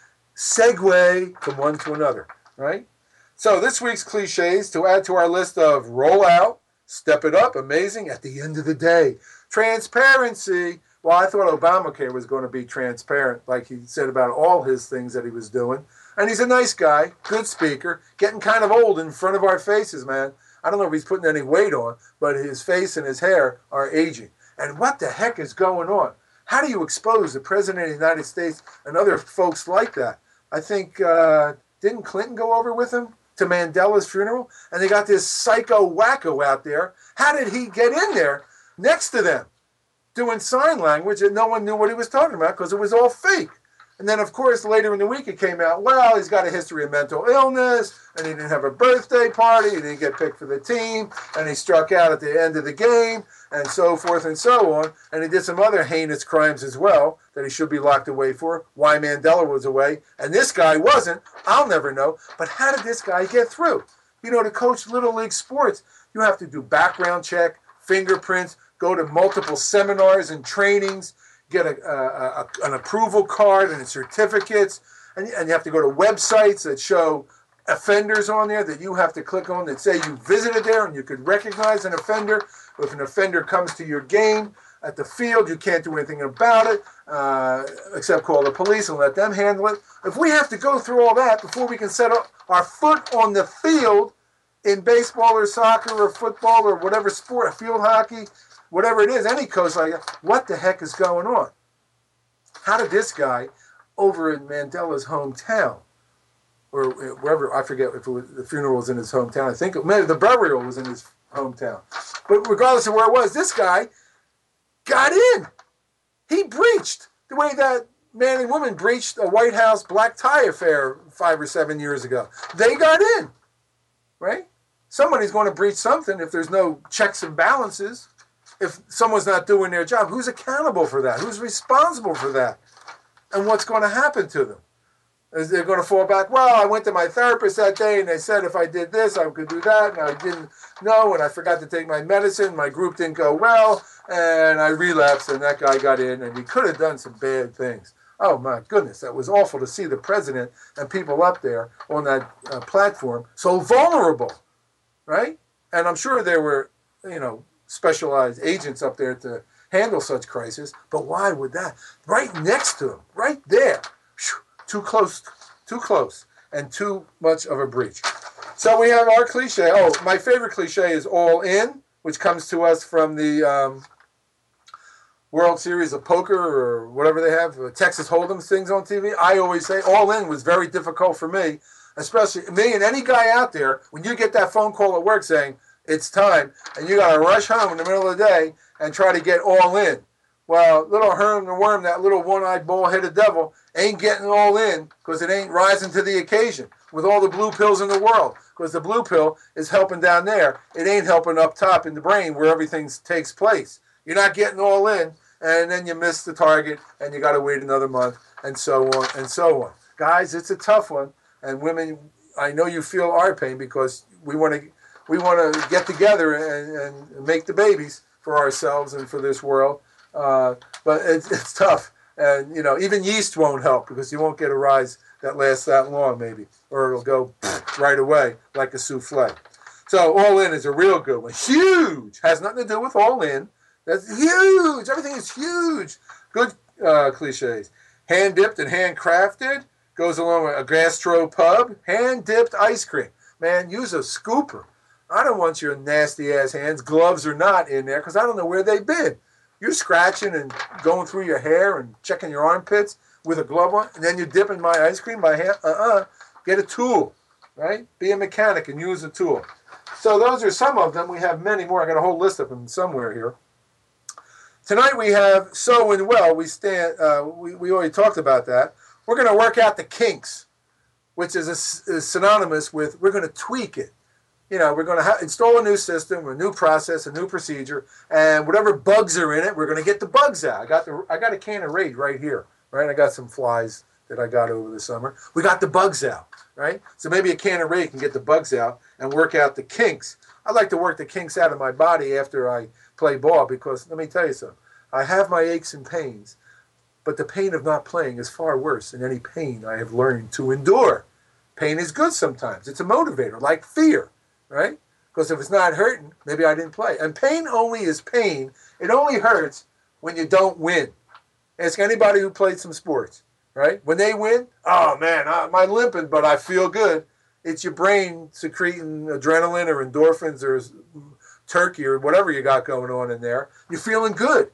segue from one to another, right? So this week's cliches, to add to our list of roll out, step it up, amazing, at the end of the day. Transparency. Well, I thought Obamacare was going to be transparent, like he said about all his things that he was doing. And he's a nice guy, good speaker, getting kind of old in front of our faces, man. I don't know if he's putting any weight on, but his face and his hair are aging. And what the heck is going on? How do you expose the President of the United States and other folks like that? I think, didn't Clinton go over with him to Mandela's funeral? And they got this psycho wacko out there. How did he get in there next to them doing sign language and no one knew what he was talking about because it was all fake? And then, of course, later in the week it came out, well, he's got a history of mental illness, and he didn't have a birthday party, he didn't get picked for the team, and he struck out at the end of the game, and so forth and so on. And he did some other heinous crimes as well that he should be locked away for. Why Mandela was away, and this guy wasn't, I'll never know. But how did this guy get through? To coach Little League sports, you have to do background check, fingerprints, go to multiple seminars and trainings, get an approval card and certificates, and you have to go to websites that show offenders on there that you have to click on that say you visited there and you could recognize an offender. If an offender comes to your game at the field, you can't do anything about it except call the police and let them handle it. If we have to go through all that before we can set up our foot on the field in baseball or soccer or football or whatever sport, field hockey, whatever it is, any coach like that, what the heck is going on? How did this guy over in Mandela's hometown, or wherever, I forget if the funeral was in his hometown, I think maybe the burial was in his hometown. But regardless of where it was, this guy got in. He breached the way that man and woman breached a White House black tie affair 5 or 7 years ago. They got in, right? Somebody's going to breach something if there's no checks and balances. If someone's not doing their job, who's accountable for that? Who's responsible for that? And what's going to happen to them? Is they're going to fall back, well, I went to my therapist that day and they said if I did this, I could do that, and I didn't know, and I forgot to take my medicine, my group didn't go well, and I relapsed, and that guy got in, and he could have done some bad things. Oh my goodness, that was awful to see the president and people up there on that platform so vulnerable, right? And I'm sure there were, specialized agents up there to handle such crisis. But why would that? Right next to him, right there, too close, and too much of a breach. So we have our cliche. Oh, my favorite cliche is all in, which comes to us from the World Series of Poker or whatever they have, Texas Hold'em things on TV. I always say all in was very difficult for me, especially me and any guy out there. When you get that phone call at work saying it's time, and you got to rush home in the middle of the day and try to get all in. Well, little Herm the Worm, that little one-eyed, bald-headed devil, ain't getting all in because it ain't rising to the occasion with all the blue pills in the world. Because the blue pill is helping down there. It ain't helping up top in the brain where everything takes place. You're not getting all in, and then you miss the target, and you got to wait another month, and so on and so on. Guys, it's a tough one, and women, I know you feel our pain because we want to get together and make the babies for ourselves and for this world. But it's tough, and even yeast won't help because you won't get a rise that lasts that long, maybe, or it'll go right away like a souffle. So all in is a real good one. Huge has nothing to do with all in. That's huge. Everything is huge. Good cliches. Hand dipped and handcrafted goes along with a gastro pub. Hand dipped ice cream. Man, use a scooper. I don't want your nasty ass hands, gloves or not, in there because I don't know where they've been. You're scratching and going through your hair and checking your armpits with a glove on, and then you're dipping my ice cream by hand. Get a tool, right? Be a mechanic and use a tool. So those are some of them. We have many more. I got a whole list of them somewhere here. Tonight we have So and Well. We already talked about that. We're going to work out the kinks, which is synonymous with we're going to tweak it. We're going to install a new system, a new process, a new procedure, and whatever bugs are in it, we're going to get the bugs out. I got a can of Raid right here, right? I got some flies that I got over the summer. We got the bugs out, right? So maybe a can of Raid can get the bugs out and work out the kinks. I like to work the kinks out of my body after I play ball because, let me tell you something, I have my aches and pains, but the pain of not playing is far worse than any pain I have learned to endure. Pain is good sometimes. It's a motivator, like fear. Right? Because if it's not hurting, maybe I didn't play. And pain only is pain. It only hurts when you don't win. Ask anybody who played some sports, right? When they win, oh man, I'm limping, but I feel good. It's your brain secreting adrenaline or endorphins or turkey or whatever you got going on in there. You're feeling good.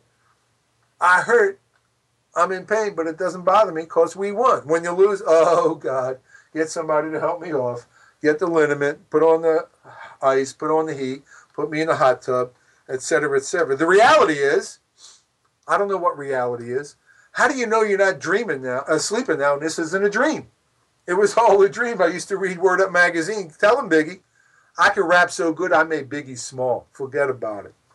I hurt. I'm in pain, but it doesn't bother me because we won. When you lose, oh God, get somebody to help me off. Get the liniment, put on the ice, put on the heat, put me in the hot tub, etc., etc. The reality is, I don't know what reality is. How do you know you're not dreaming now, sleeping now, and this isn't a dream? It was all a dream. I used to read Word Up magazine. Tell him, Biggie, I can rap so good I made Biggie small. Forget about it.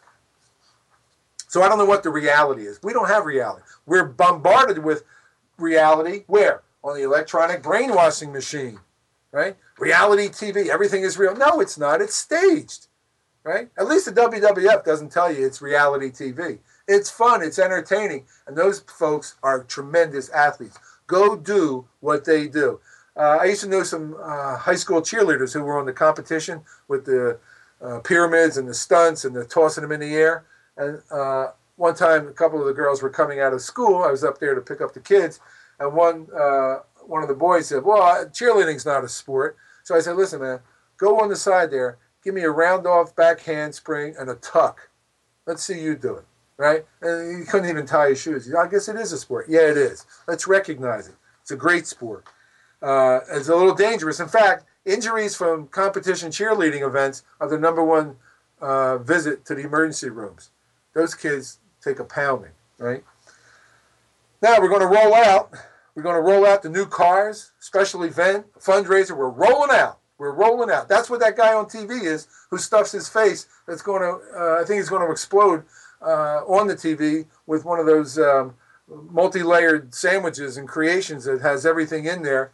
So I don't know what the reality is. We don't have reality. We're bombarded with reality. Where? On the electronic brainwashing machine. Right? Reality TV, everything is real. No, it's not. It's staged. Right? At least the WWF doesn't tell you it's reality TV. It's fun. It's entertaining. And those folks are tremendous athletes. Go do what they do. I used to know some high school cheerleaders who were on the competition with the pyramids and the stunts and the tossing them in the air. And one time, a couple of the girls were coming out of school. I was up there to pick up the kids. And one of the boys said, well, cheerleading's not a sport. So I said, listen, man, go on the side there. Give me a round off back handspring and a tuck. Let's see you do it, right? And he couldn't even tie his shoes. I guess it is a sport. Yeah, it is. Let's recognize it. It's a great sport. It's a little dangerous. In fact, injuries from competition cheerleading events are the number one visit to the emergency rooms. Those kids take a pounding, right? Now we're going to roll out. We're going to roll out the new cars, special event, fundraiser. We're rolling out. We're rolling out. That's what that guy on TV is who stuffs his face. That's going to, I think he's going to explode on the TV with one of those multi-layered sandwiches and creations that has everything in there,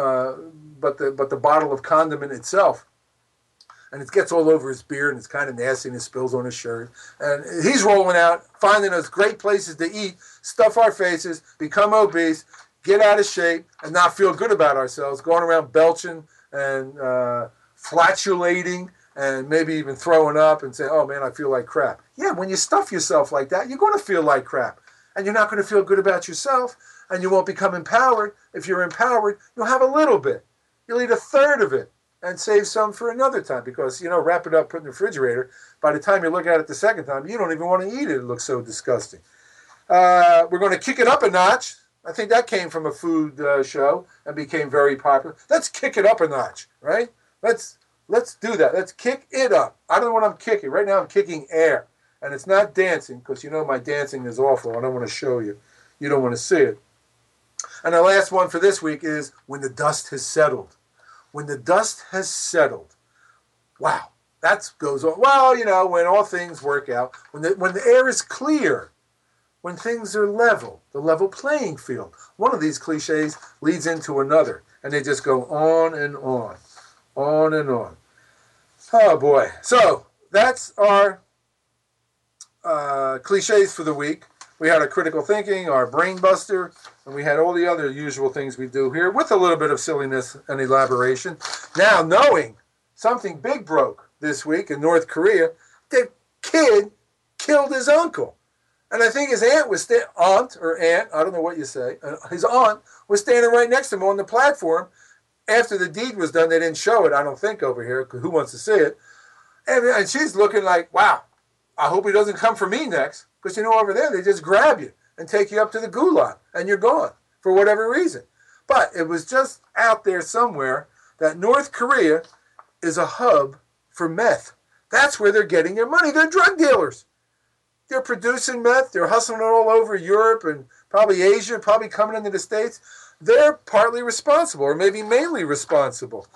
but the bottle of condiment itself. And it gets all over his beard, and it's kind of nasty, and it spills on his shirt. And he's rolling out, finding us great places to eat, stuff our faces, become obese, get out of shape and not feel good about ourselves, going around belching and flatulating and maybe even throwing up and saying, oh man, I feel like crap. Yeah, when you stuff yourself like that, you're going to feel like crap. And you're not going to feel good about yourself, and you won't become empowered. If you're empowered, you'll have a little bit. You'll eat a third of it and save some for another time because, wrap it up, put it in the refrigerator. By the time you look at it the second time, you don't even want to eat it. It looks so disgusting. We're going to kick it up a notch. I think that came from a food show and became very popular. Let's kick it up a notch, right? Let's do that. Let's kick it up. I don't know what I'm kicking. Right now I'm kicking air. And it's not dancing because my dancing is awful. I don't want to show you. You don't want to see it. And the last one for this week is when the dust has settled. When the dust has settled. Wow. That goes on. Well, when all things work out. When the air is clear. When things are level. The level playing field. One of these cliches leads into another. And they just go on and on. On and on. Oh, boy. So, that's our cliches for the week. We had our critical thinking, our brain buster, and we had all the other usual things we do here with a little bit of silliness and elaboration. Now, knowing something big broke this week in North Korea, the kid killed his uncle. And I think his aunt was aunt, I don't know what you say, his aunt was standing right next to him on the platform. After the deed was done, they didn't show it, I don't think, over here, because who wants to see it? And she's looking like, wow, I hope he doesn't come for me next. Because over there, they just grab you and take you up to the gulag, and you're gone for whatever reason. But it was just out there somewhere that North Korea is a hub for meth. That's where they're getting their money. They're drug dealers. They're producing meth. They're hustling it all over Europe and probably Asia, probably coming into the States. They're partly responsible, or maybe mainly responsible.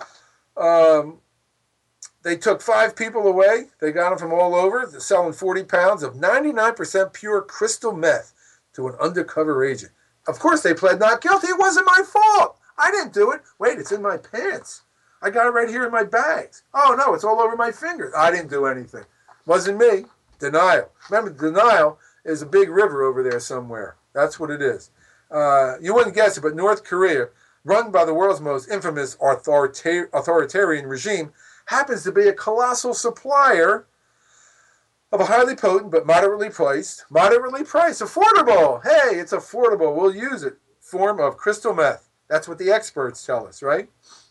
They took 5 people away. They got them from all over. They're selling 40 pounds of 99% pure crystal meth to an undercover agent. Of course, they pled not guilty. It wasn't my fault. I didn't do it. Wait, it's in my pants. I got it right here in my bags. Oh, no, it's all over my fingers. I didn't do anything. Wasn't me. Denial. Remember, denial is a big river over there somewhere. That's what it is. You wouldn't guess it, but North Korea, run by the world's most infamous authoritarian regime, happens to be a colossal supplier of a highly potent but moderately priced, affordable. Hey, it's affordable. We'll use it. Form of crystal meth. That's what the experts tell us, right?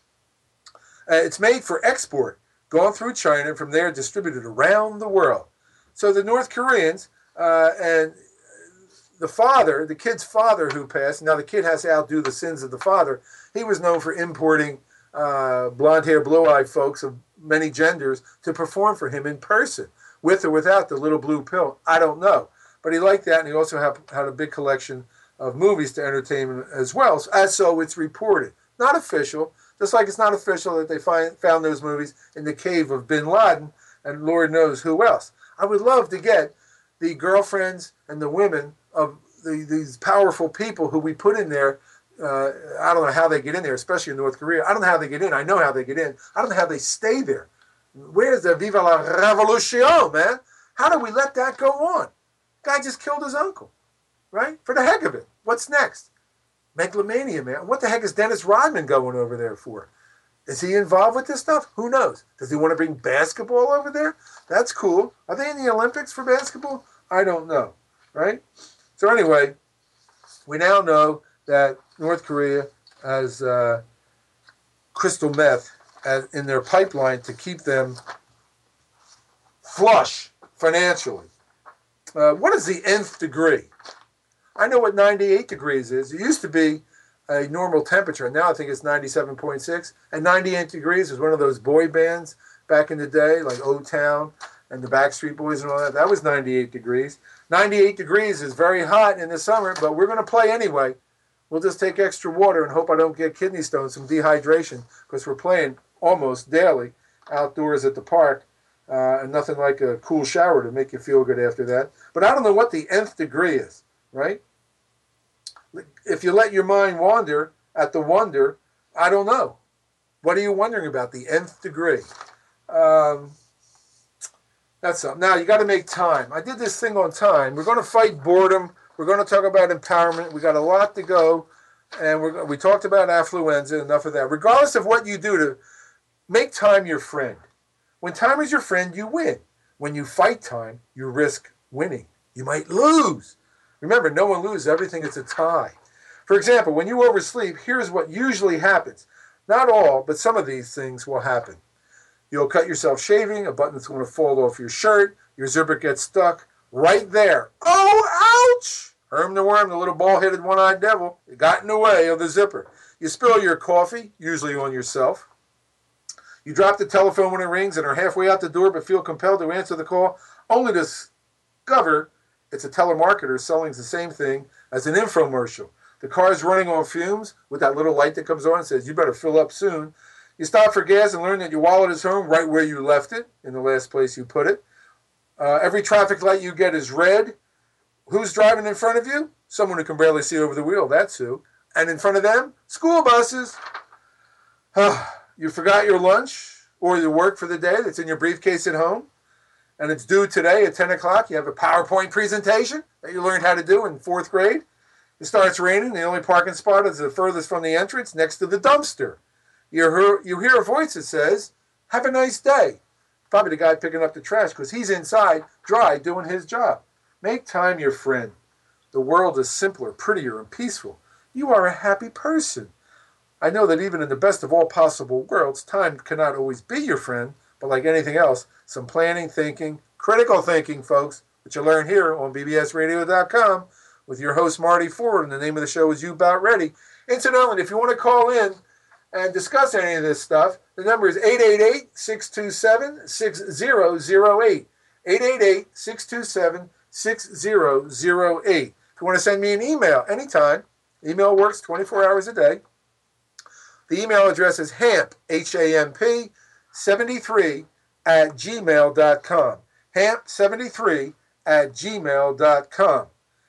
It's made for export, gone through China, and from there distributed around the world. So the North Koreans and the kid's father who passed, now the kid has to outdo the sins of the father. He was known for importing blonde hair, blue-eyed folks of many genders to perform for him in person, with or without the little blue pill. I don't know. But he liked that, and he also had a big collection of movies to entertain him as well. So it's reported. Not official, just like it's not official that they found those movies in the cave of Bin Laden and Lord knows who else. I would love to get the girlfriends and the women of these powerful people who we put in there. I don't know how they get in there, especially in North Korea. I don't know how they get in. I know how they get in. I don't know how they stay there. Where's the Viva la Revolution, man? How do we let that go on? Guy just killed his uncle, right? For the heck of it. What's next? Megalomania, man. What the heck is Dennis Rodman going over there for? Is he involved with this stuff? Who knows? Does he want to bring basketball over there? That's cool. Are they in the Olympics for basketball? I don't know, right? So anyway, we now know that North Korea has crystal meth in their pipeline to keep them flush financially. What is the nth degree? I know what 98 degrees is. It used to be a normal temperature, and now I think it's 97.6. And 98 degrees was one of those boy bands back in the day, like O-Town and the Backstreet Boys and all that. That was 98 degrees. 98 degrees is very hot in the summer, but we're going to play anyway. We'll just take extra water and hope I don't get kidney stones from dehydration because we're playing almost daily outdoors at the park, and nothing like a cool shower to make you feel good after that. But I don't know what the nth degree is, right? If you let your mind wander at the wonder, I don't know. What are you wondering about? The nth degree. That's something. Now, you got to make time. I did this thing on time. We're going to fight boredom. We're going to talk about empowerment. We got a lot to go. And we talked about affluenza, enough of that. Regardless of what you do to make time your friend. When time is your friend, you win. When you fight time, you risk winning. You might lose. Remember, no one loses. Everything is a tie. For example, when you oversleep, here's what usually happens. Not all, but some of these things will happen. You'll cut yourself shaving, a button's going to fall off your shirt, your zipper gets stuck right there. Oh, ouch! Herm the Worm, the little bald-headed one-eyed devil, it got in the way of the zipper. You spill your coffee, usually on yourself. You drop the telephone when it rings and are halfway out the door but feel compelled to answer the call, only to discover it's a telemarketer selling the same thing as an infomercial. The car's running on fumes with that little light that comes on and says, you better fill up soon. You stop for gas and learn that your wallet is home right where you left it, in the last place you put it. Every traffic light you get is red. Who's driving in front of you? Someone who can barely see over the wheel, that's who. And in front of them, school buses. You forgot your lunch or your work for the day that's in your briefcase at home, and it's due today at 10 o'clock. You have a PowerPoint presentation that you learned how to do in 4th grade. It starts raining. The only parking spot is the furthest from the entrance next to the dumpster. You hear a voice that says, have a nice day. Probably the guy picking up the trash because he's inside, dry, doing his job. Make time your friend. The world is simpler, prettier, and peaceful. You are a happy person. I know that even in the best of all possible worlds, time cannot always be your friend, but like anything else, some planning, thinking, critical thinking, folks, which you learn here on bbsradio.com with your host, Marty Ford, and the name of the show is You About Ready. Incidentally, if you want to call in and discuss any of this stuff, the number is 888-627-6008. 888-627-6008. If you want to send me an email anytime, email works 24 hours a day. The email address is hamp, H-A-M-P, 73 at gmail.com. hamp73 at gmail.com.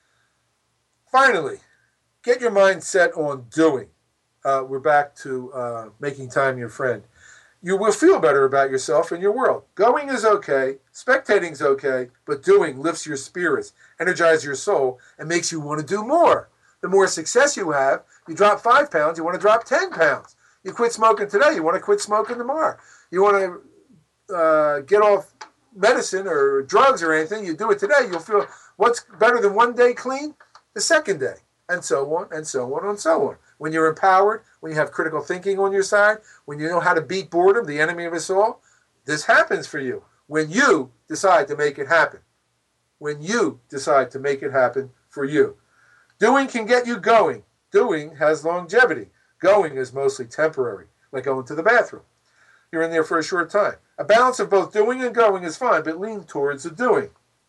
Finally, get your mind set on doing. We're back to making time your friend. You will feel better about yourself and your world. Going is okay, spectating is okay, but doing lifts your spirits, energizes your soul, and makes you want to do more. The more success you have, you drop 5 pounds, you want to drop 10 pounds. You quit smoking today, you want to quit smoking tomorrow. You want to get off medicine or drugs or anything, you do it today, you'll feel what's better than one day clean? The second day, and so on, and so on, and so on. When you're empowered, when you have critical thinking on your side, when you know how to beat boredom, the enemy of us all, this happens for you. When you decide to make it happen. When you decide to make it happen for you. Doing can get you going. Doing has longevity. Going is mostly temporary, like going to the bathroom. You're in there for a short time. A balance of both doing and going is fine, but lean towards the doing.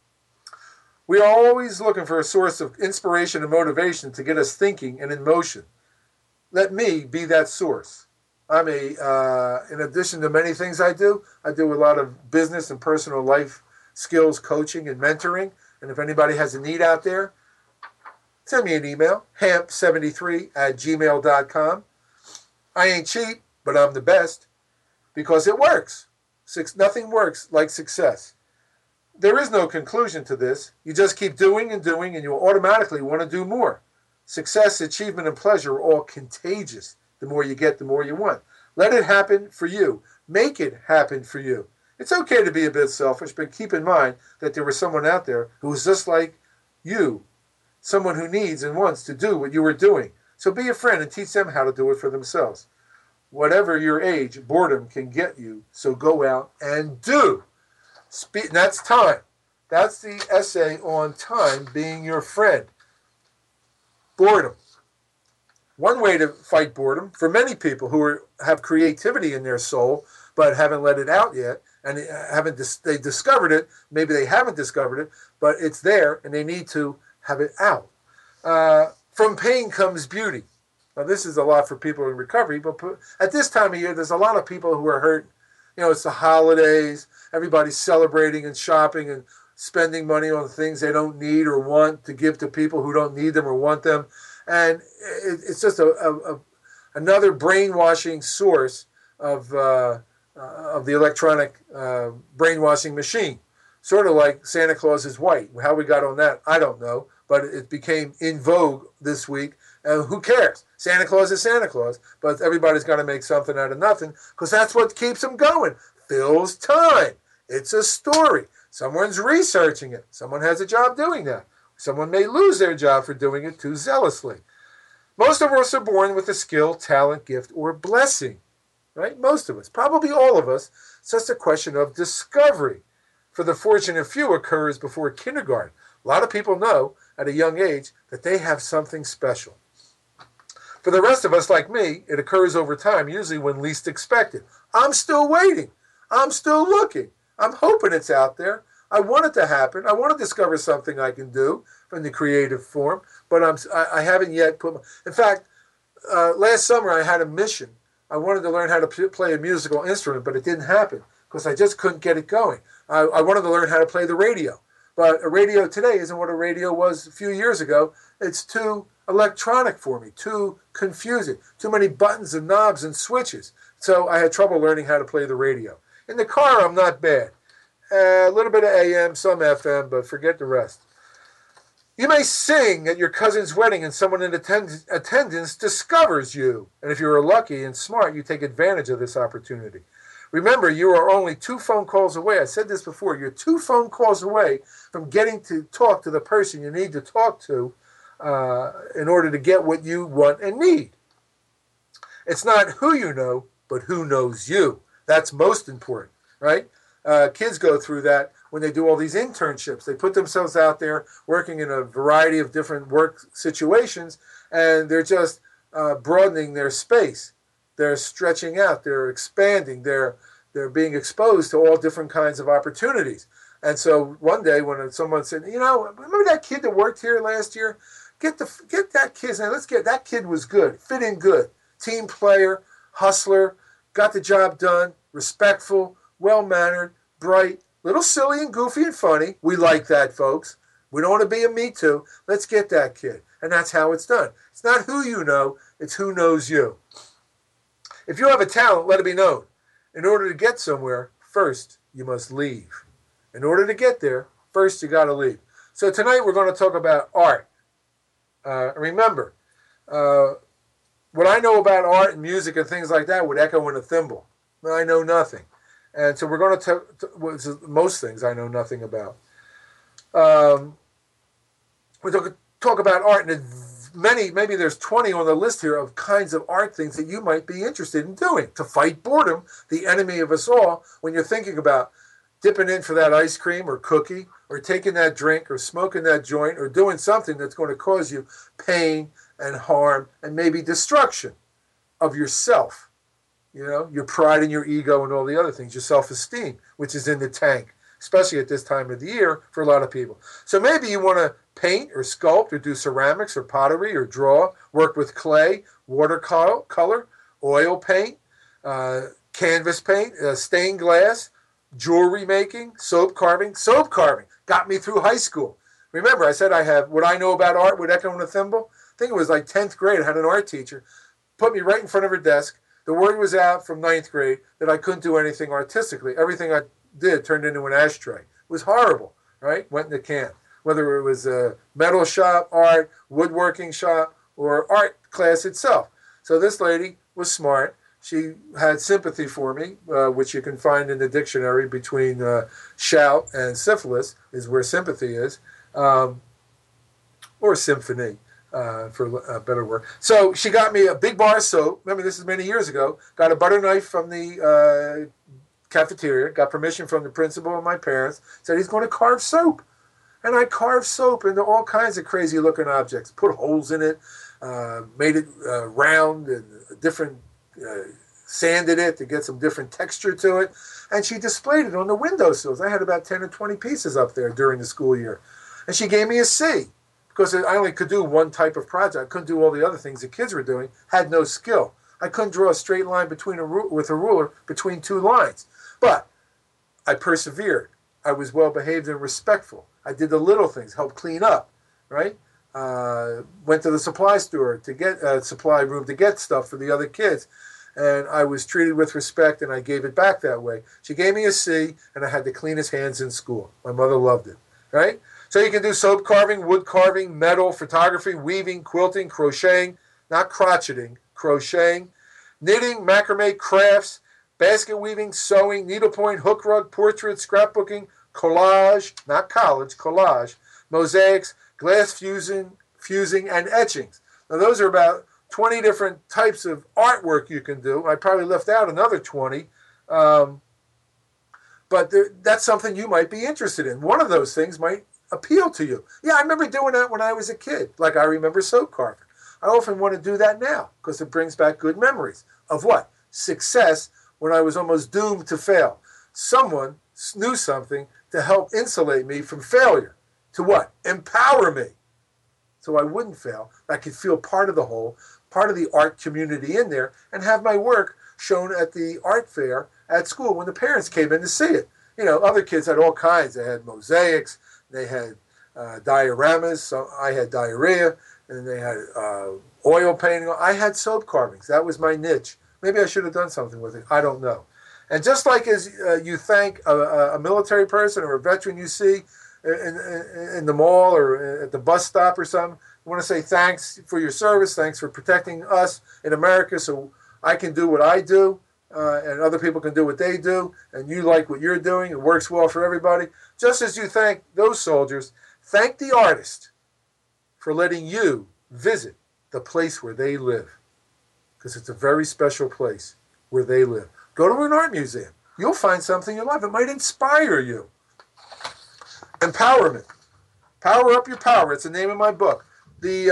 We are always looking for a source of inspiration and motivation to get us thinking and in motion. Let me be that source. In addition to many things I do a lot of business and personal life skills coaching and mentoring. And if anybody has a need out there, send me an email, hamp73 at gmail.com. I ain't cheap, but I'm the best because it works. Nothing works like success. There is no conclusion to this. You just keep doing and doing, and you'll automatically want to do more. Success, achievement, and pleasure are all contagious. The more you get, the more you want. Let it happen for you. Make it happen for you. It's okay to be a bit selfish, but keep in mind that there was someone out there who was just like you, someone who needs and wants to do what you were doing. So be a friend and teach them how to do it for themselves. Whatever your age, boredom can get you, so go out and do. That's time. That's the essay on time being your friend. Boredom. One way to fight boredom, for many people who have creativity in their soul but haven't let it out yet, and they discovered it, maybe they haven't discovered it, but it's there and they need to have it out. From pain comes beauty. Now this is a lot for people in recovery, but at this time of year, there's a lot of people who are hurt. It's the holidays, everybody's celebrating and shopping and spending money on things they don't need or want to give to people who don't need them or want them. And it's just another brainwashing source of the electronic brainwashing machine. Sort of like Santa Claus is white. How we got on that, I don't know. But it became in vogue this week. Who cares? Santa Claus is Santa Claus, but everybody's got to make something out of nothing because that's what keeps them going. Fills time. It's a story. Someone's researching it. Someone has a job doing that. Someone may lose their job for doing it too zealously. Most of us are born with a skill, talent, gift, or blessing, right? Most of us, probably all of us. It's just a question of discovery. For the fortunate few, occurs before kindergarten. A lot of people know at a young age that they have something special. For the rest of us, like me, it occurs over time, usually when least expected. I'm still waiting. I'm still looking. I'm hoping it's out there. I want it to happen. I want to discover something I can do in the creative form, but I haven't yet put. In fact, last summer I had a mission. I wanted to learn how to play a musical instrument, but it didn't happen because I just couldn't get it going. I wanted to learn how to play the radio, but a radio today isn't what a radio was a few years ago. It's too electronic for me, too confusing, too many buttons and knobs and switches. So I had trouble learning how to play the radio. In the car, I'm not bad. A little bit of AM, some FM, but forget the rest. You may sing at your cousin's wedding and someone in attendance discovers you. And if you're lucky and smart, you take advantage of this opportunity. Remember, you are only 2 phone calls away. I said this before. You're 2 phone calls away from getting to talk to the person you need to talk to in order to get what you want and need. It's not who you know, but who knows you. That's most important, right? Kids go through that when they do all these internships. They put themselves out there working in a variety of different work situations, and they're just broadening their space. They're stretching out. They're expanding. They're being exposed to all different kinds of opportunities. And so one day when someone said, remember that kid that worked here last year? Get that kid. That kid was good, fit in good, team player, hustler, got the job done, respectful, well-mannered, bright, little silly and goofy and funny. We like that, folks. We don't want to be a me too. Let's get that kid. And that's how it's done. It's not who you know, it's who knows you. If you have a talent, let it be known. In order to get somewhere, first you must leave. In order to get there, first you got to leave. So tonight we're going to talk about art. Remember, what I know about art and music and things like that would echo in a thimble. I know nothing. And so we're going to most things I know nothing about. We're going to talk about art, and maybe there's 20 on the list here of kinds of art things that you might be interested in doing to fight boredom, the enemy of us all, when you're thinking about dipping in for that ice cream or cookie or taking that drink or smoking that joint or doing something that's going to cause you pain and harm and maybe destruction of yourself. Your pride and your ego and all the other things, your self-esteem, which is in the tank, especially at this time of the year for a lot of people. So maybe you want to paint or sculpt or do ceramics or pottery or draw, work with clay, watercolor, oil paint, canvas paint, stained glass, jewelry making, soap carving. Soap carving got me through high school. Remember, I said I have what I know about art would echo in a thimble. I think it was like 10th grade. I had an art teacher put me right in front of her desk. The word was out from 9th grade that I couldn't do anything artistically. Everything I did turned into an ashtray. It was horrible, right? Went in the can. Whether it was a metal shop, art, woodworking shop, or art class itself. So this lady was smart. She had sympathy for me, which you can find in the dictionary between shout and syphilis is where sympathy is, or symphony. For a better word. So she got me a big bar of soap. Remember, this is many years ago. Got a butter knife from the cafeteria. Got permission from the principal and my parents. Said he's going to carve soap. And I carved soap into all kinds of crazy looking objects. Put holes in it. Made it round and different, sanded it to get some different texture to it. And she displayed it on the windowsills. I had about 10 or 20 pieces up there during the school year. And she gave me a C. Because I only could do one type of project. I couldn't do all the other things the kids were doing. Had no skill. I couldn't draw a straight line with a ruler between 2 lines. But I persevered. I was well behaved and respectful. I did the little things, helped clean up, right? Went to the supply store to get supply room to get stuff for the other kids. And I was treated with respect, and I gave it back that way. She gave me a C, and I had the cleanest hands in school. My mother loved it, right? So you can do soap carving, wood carving, metal, photography, weaving, quilting, crocheting. not crocheting, crocheting, knitting, macrame, crafts, basket weaving, sewing, needlepoint, hook rug, portrait, scrapbooking, collage, not college, collage, mosaics, glass fusing, and etchings. Now, those are about 20 different types of artwork you can do. I probably left out another 20. But that's something you might be interested in. One of those things might appeal to you. Yeah, I remember doing that when I was a kid. Like I remember soap carving. I often want to do that now because it brings back good memories of what? Success when I was almost doomed to fail. Someone knew something to help insulate me from failure. To what? Empower me. So I wouldn't fail. I could feel part of the whole, part of the art community in there, and have my work shown at the art fair at school when the parents came in to see it. You know, other kids had all kinds. They had mosaics, they had dioramas. So I had diarrhea, and they had oil painting. I had soap carvings. That was my niche. Maybe I should have done something with it. I don't know. And just like as you thank a military person or a veteran you see in the mall or at the bus stop or something, you want to say thanks for your service, thanks for protecting us in America so I can do what I do and other people can do what they do, and you like what you're doing, it works well for everybody. Just as you thank those soldiers, thank the artist for letting you visit the place where they live, because it's a very special place where they live. Go to an art museum. You'll find something you love. It might inspire you. Empowerment. Power up your power. It's the name of my book. The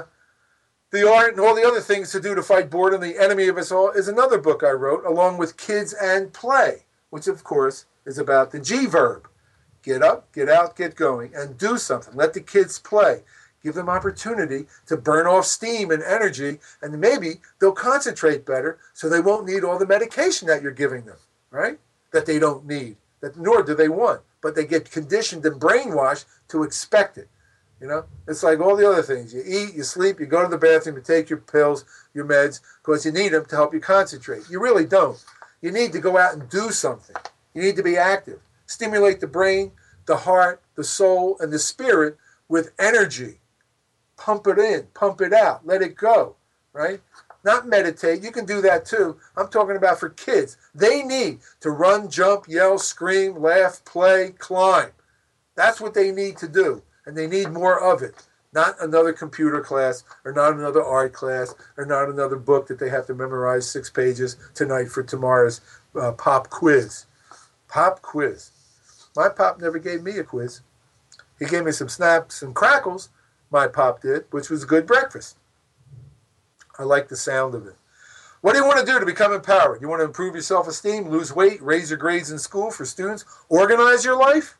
art and all the other things to do to fight boredom, the enemy of us all, is another book I wrote, along with Kids and Play, which, of course, is about the G verb. Get up, get out, get going, and do something. Let the kids play. Give them opportunity to burn off steam and energy, and maybe they'll concentrate better so they won't need all the medication that you're giving them, right? That they don't need, nor do they want. But they get conditioned and brainwashed to expect it. You know, it's like all the other things. You eat, you sleep, you go to the bathroom, you take your pills, your meds, because you need them to help you concentrate. You really don't. You need to go out and do something. You need to be active. Stimulate the brain, the heart, the soul, and the spirit with energy. Pump it in, pump it out, let it go, right? Not meditate. You can do that too. I'm talking about for kids. They need to run, jump, yell, scream, laugh, play, climb. That's what they need to do. And they need more of it. Not another computer class, or not another art class, or not another book that they have to memorize 6 pages tonight for tomorrow's pop quiz. Pop quiz. My pop never gave me a quiz. He gave me some snaps and crackles, my pop did, which was a good breakfast. I like the sound of it. What do you want to do to become empowered? You want to improve your self-esteem, lose weight, raise your grades in school for students, organize your life?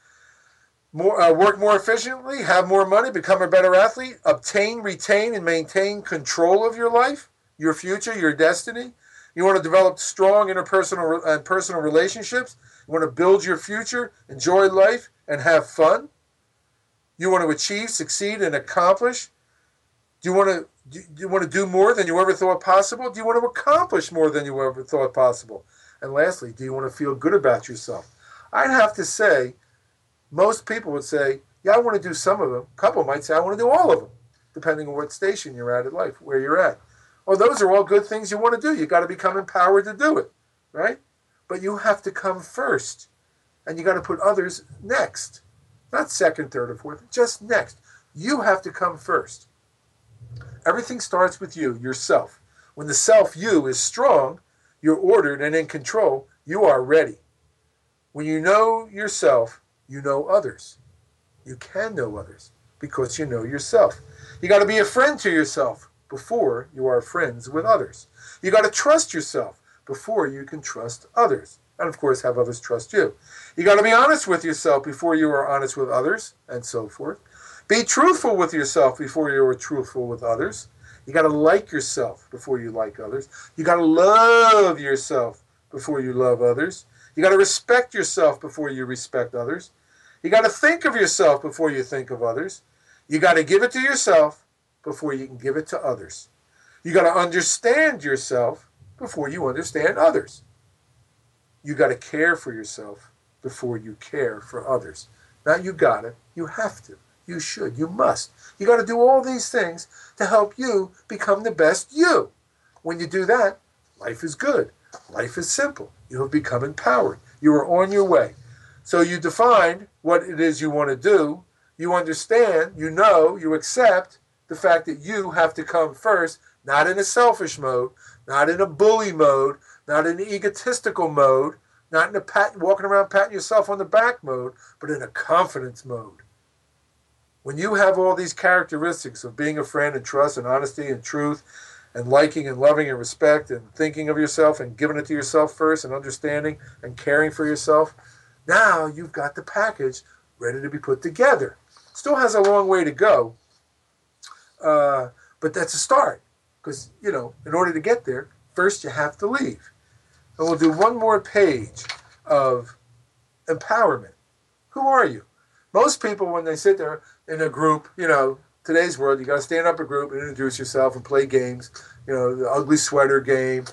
Work more efficiently, have more money, become a better athlete, obtain, retain, and maintain control of your life, your future, your destiny. You want to develop strong interpersonal and personal relationships. You want to build your future, enjoy life, and have fun. You want to achieve, succeed, and accomplish. Do you want to do more than you ever thought possible? Do you want to accomplish more than you ever thought possible? And lastly, do you want to feel good about yourself? I'd have to say, most people would say, yeah, I want to do some of them. A couple might say, I want to do all of them, depending on what station you're at in life, where you're at. Well, those are all good things you want to do. You got to become empowered to do it, right? But you have to come first, and you got to put others next. Not second, third, or fourth, just next. You have to come first. Everything starts with you, yourself. When the self-you is strong, you're ordered and in control, you are ready. When you know yourself, you know others. You can know others because you know yourself. You got to be a friend to yourself before you are friends with others. You got to trust yourself before you can trust others. And of course, have others trust you. You got to be honest with yourself before you are honest with others, and so forth. Be truthful with yourself before you are truthful with others. You got to like yourself before you like others. You got to love yourself before you love others. You got to respect yourself before you respect others. You got to think of yourself before you think of others. You got to give it to yourself before you can give it to others. You got to understand yourself before you understand others. You got to care for yourself before you care for others. Not you got it, you have to. You should. You must. You got to do all these things to help you become the best you. When you do that, life is good. Life is simple. You have become empowered. You are on your way. So you define what it is you want to do. You understand, you know, you accept the fact that you have to come first, not in a selfish mode, not in a bully mode, not in an egotistical mode, not in a walking around patting yourself on the back mode, but in a confidence mode. When you have all these characteristics of being a friend and trust and honesty and truth and liking and loving and respect and thinking of yourself and giving it to yourself first and understanding and caring for yourself, now you've got the package ready to be put together. Still has a long way to go, but that's a start. Because, you know, in order to get there, first you have to leave. And we'll do one more page of empowerment. Who are you? Most people, when they sit there in a group, you know, today's world, you got to stand up a group and introduce yourself and play games. You know, the ugly sweater game,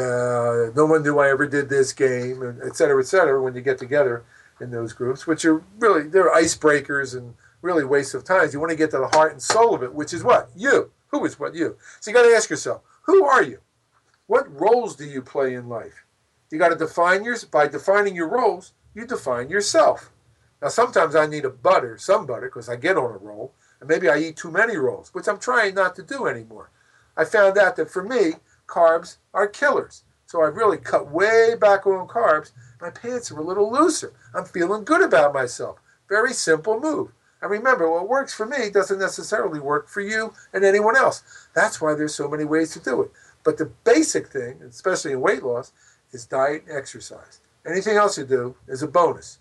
no one knew I ever did this game, and et cetera, when you get together in those groups, which are really, they're icebreakers and really waste of time. You want to get to the heart and soul of it, which is what? You. Who is what? You. So you got to ask yourself, who are you? What roles do you play in life? You got to define by defining your roles, you define yourself. Now, sometimes I need some butter, because I get on a roll, and maybe I eat too many rolls, which I'm trying not to do anymore. I found out that for me, carbs are killers. So I really cut way back on carbs. My pants are a little looser. I'm feeling good about myself. Very simple move. And remember, what works for me doesn't necessarily work for you and anyone else. That's why there's so many ways to do it. But the basic thing, especially in weight loss, is diet and exercise. Anything else you do is a bonus.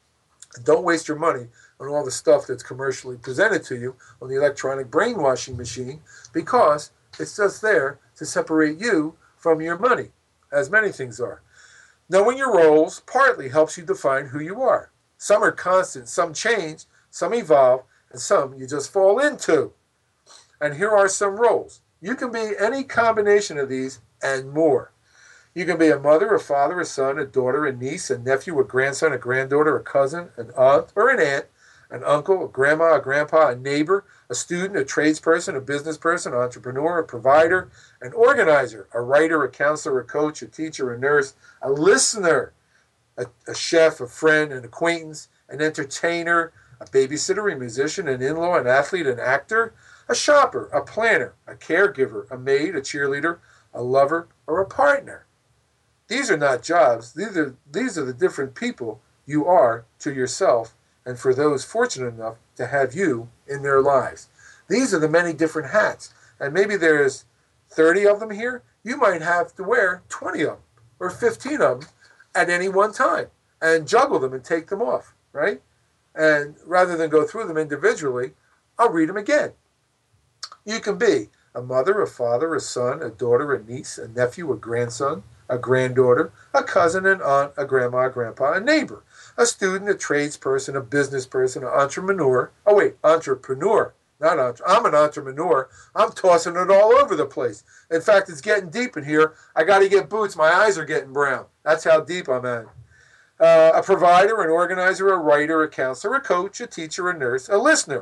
And don't waste your money on all the stuff that's commercially presented to you on the electronic brainwashing machine, because it's just there to separate you from your money, as many things are. Knowing your roles partly helps you define who you are. Some are constant, some change, some evolve, and some you just fall into. And here are some roles. You can be any combination of these and more. You can be a mother, a father, a son, a daughter, a niece, a nephew, a grandson, a granddaughter, a cousin, an aunt or an aunt, an uncle, a grandma, a grandpa, a neighbor, a student, a tradesperson, a business person, an entrepreneur, a provider, an organizer, a writer, a counselor, a coach, a teacher, a nurse, a listener, a chef, a friend, an acquaintance, an entertainer, a babysitter, a musician, an in-law, an athlete, an actor, a shopper, a planner, a caregiver, a maid, a cheerleader, a lover, or a partner. These are not jobs. These are the different people you are to yourself and for those fortunate enough to have you in their lives. These are the many different hats. And maybe there's 30 of them here. You might have to wear 20 of them or 15 of them at any one time and juggle them and take them off, right? And rather than go through them individually, I'll read them again. You can be a mother, a father, a son, a daughter, a niece, a nephew, a grandson, a granddaughter, a cousin, an aunt, a grandma, a grandpa, a neighbor, a student, a tradesperson, a business person, an entrepreneur. Oh, wait, entrepreneur, not I'm an entrepreneur. I'm tossing it all over the place. In fact, it's getting deep in here. I got to get boots. My eyes are getting brown. That's how deep I'm at. A provider, an organizer, a writer, a counselor, a coach, a teacher, a nurse, a listener,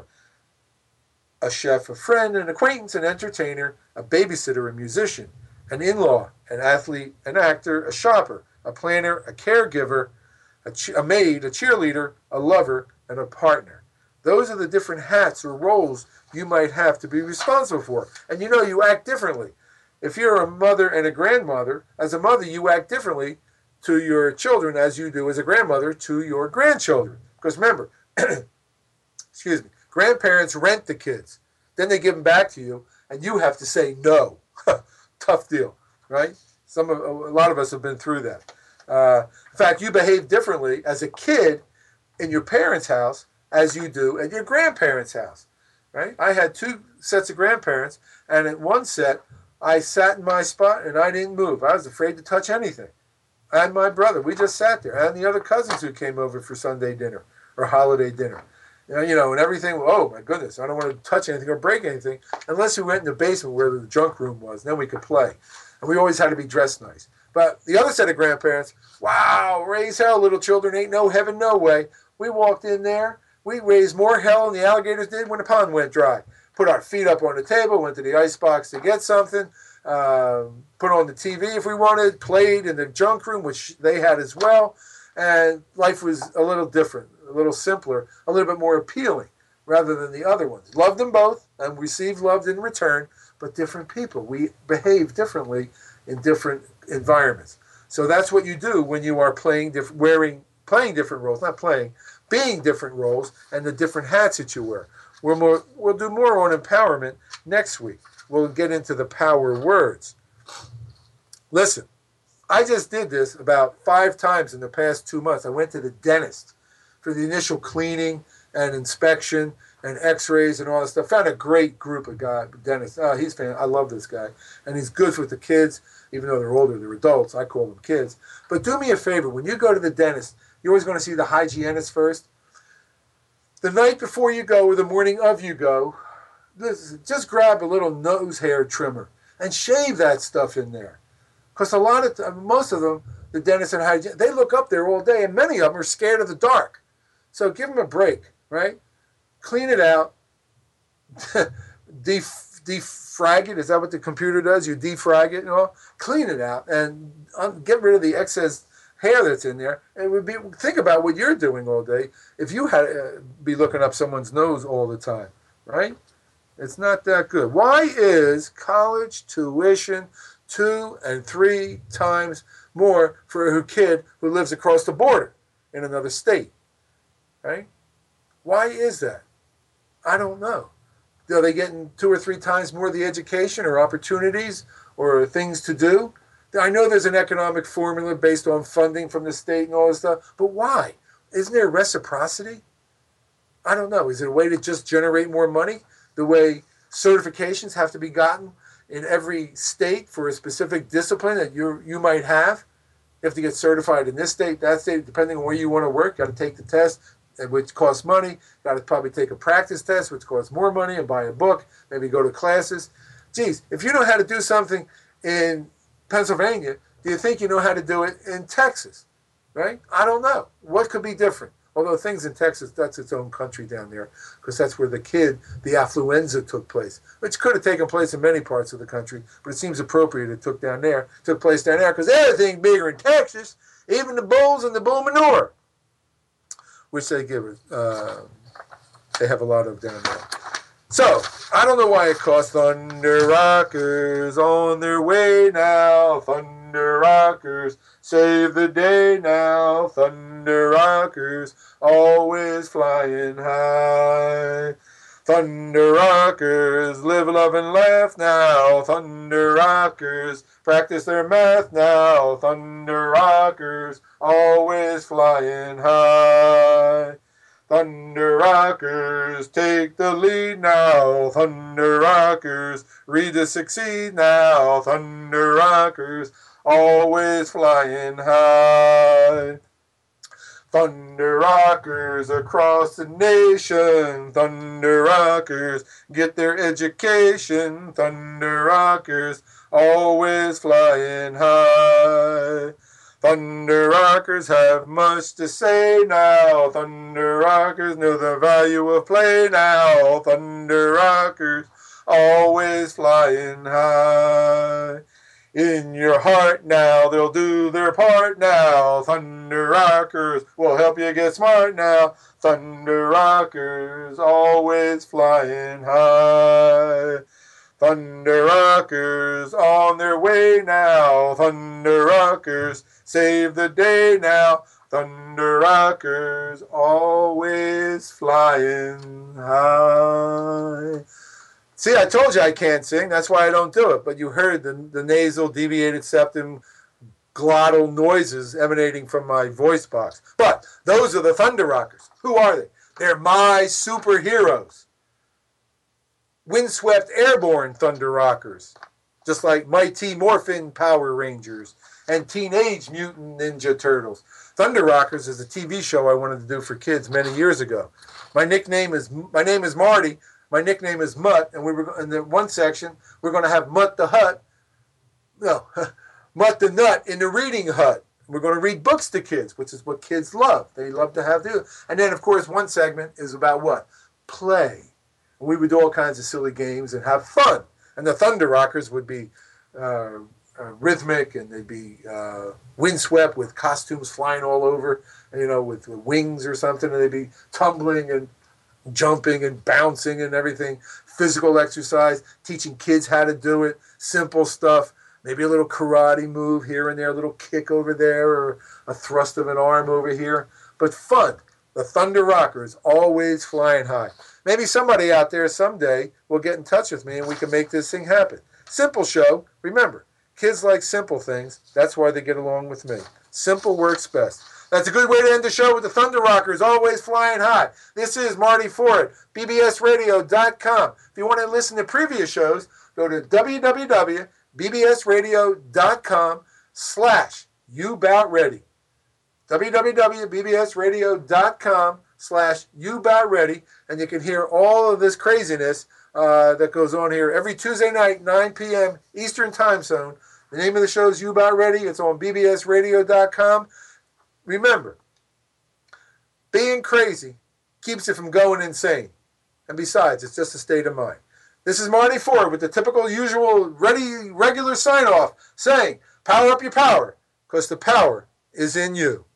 a chef, a friend, an acquaintance, an entertainer, a babysitter, a musician, an in-law, an athlete, an actor, a shopper, a planner, a caregiver, a maid, a cheerleader, a lover, and a partner. Those are the different hats or roles you might have to be responsible for. And you know, you act differently. If you're a mother and a grandmother, as a mother, you act differently to your children as you do as a grandmother to your grandchildren. Because remember, excuse me, grandparents rent the kids. Then they give them back to you, and you have to say no. Tough deal, right? A lot of us have been through that. In fact, you behave differently as a kid in your parents' house as you do at your grandparents' house, right? I had two sets of grandparents, and at one set, I sat in my spot and I didn't move. I was afraid to touch anything. And my brother, we just sat there, and the other cousins who came over for Sunday dinner or holiday dinner. You know, and everything, oh my goodness, I don't want to touch anything or break anything unless we went in the basement where the junk room was. Then we could play. And we always had to be dressed nice. But the other set of grandparents, wow, raise hell, little children, ain't no heaven, no way. We walked in there, We raised more hell than the alligators did when the pond went dry. Put our feet up on the table, went to the icebox to get something, put on the TV if we wanted, played in the junk room, which they had as well. And life was a little different, a little simpler, a little bit more appealing rather than the other ones. Loved them both and received love in return, but different people. We behave differently in different environments. So that's what you do when you are playing different roles, not playing, being different roles and the different hats that you wear. We'll do more on empowerment next week. We'll get into the power words. Listen, I just did this about 5 times in the past 2 months. I went to the dentist for the initial cleaning and inspection and x-rays and all that stuff. Found a great group of dentists. He's fantastic. I love this guy. And he's good with the kids, even though they're older, they're adults. I call them kids. But do me a favor. When you go to the dentist, you're always going to see the hygienist first. The night before you go or the morning of you go, just grab a little nose hair trimmer and shave that stuff in there. Because most of them, the dentists and hygienists, they look up there all day, and many of them are scared of the dark. So give them a break, right? Clean it out. Defrag it. Is that what the computer does? You defrag it and all. Clean it out and get rid of the excess hair that's in there. And think about what you're doing all day if you had to be looking up someone's nose all the time, right? It's not that good. Why is college tuition 2 and 3 times more for a kid who lives across the border in another state, right? Why is that? I don't know. Are they getting 2 or 3 times more of the education or opportunities or things to do? I know there's an economic formula based on funding from the state and all this stuff, but why? Isn't there reciprocity? I don't know. Is it a way to just generate more money? The way certifications have to be gotten in every state for a specific discipline that you might have. You have to get certified in this state, that state, depending on where you want to work. Got to take the test, which costs money. Got to probably take a practice test, which costs more money, and buy a book, maybe go to classes. Geez, if you know how to do something in Pennsylvania, do you think you know how to do it in Texas, right? I don't know. What could be different? Although things in Texas, that's its own country down there, because that's where the affluenza took place, which could have taken place in many parts of the country, but it seems appropriate it took place down there, because everything bigger in Texas, even the bulls and the bull manure, which they give it, they have a lot of down there. So, I don't know why it costs Thunder Rockers on their way now. Thunder Rockers, save the day now. Thunder Rockers, always flying high. Thunder Rockers, live, love, and laugh now. Thunder Rockers, practice their math now. Thunder Rockers, always flying high. Thunder Rockers, take the lead now. Thunder Rockers, read to succeed now. Thunder Rockers, always flying high. Thunder Rockers across the nation. Thunder Rockers, get their education. Thunder Rockers, always flying high. Thunder Rockers have much to say now. Thunder Rockers know the value of play now. Thunder Rockers, always flying high. In your heart now, they'll do their part now. Thunder Rockers will help you get smart now. Thunder Rockers, always flying high. Thunder Rockers on their way now. Thunder Rockers, save the day now. Thunder Rockers, always flying high. See, I told you I can't sing. That's why I don't do it. But you heard the nasal, deviated septum, glottal noises emanating from my voice box. But those are the Thunder Rockers. Who are they? They're my superheroes. Windswept Airborne Thunder Rockers, just like Mighty Morphin Power Rangers and Teenage Mutant Ninja Turtles. Thunder Rockers is a TV show I wanted to do for kids many years ago. My name is Marty. My nickname is Mutt, and we were in the one section. We're going to have Mutt the Nut in the reading hut. We're going to read books to kids, which is what kids love. They love to have to. And then, of course, one segment is about what? Play. And we would do all kinds of silly games and have fun. And the Thunder Rockers would be rhythmic, and they'd be windswept with costumes flying all over, with wings or something, and they'd be tumbling and jumping and bouncing and everything. Physical exercise, teaching kids how to do it, simple stuff, maybe a little karate move here and there, a little kick over there, or a thrust of an arm over here, but fun. The Thunder Rockers, always flying high. Maybe somebody out there someday will get in touch with me and we can make this thing happen. Simple show. Remember, kids like simple things. That's why they get along with me. Simple works best. That's a good way to end the show with the Thunder Rockers, always flying high. This is Marty Ford, bbsradio.com. If you want to listen to previous shows, go to www.bbsradio.com/YouBoutReady. www.bbsradio.com/YouBoutReady, and you can hear all of this craziness that goes on here every Tuesday night, 9 p.m. Eastern Time Zone. The name of the show is You About Ready. It's on bbsradio.com. Remember, being crazy keeps you from going insane. And besides, it's just a state of mind. This is Marty Ford with the typical, usual, regular sign-off saying, power up your power, because the power is in you.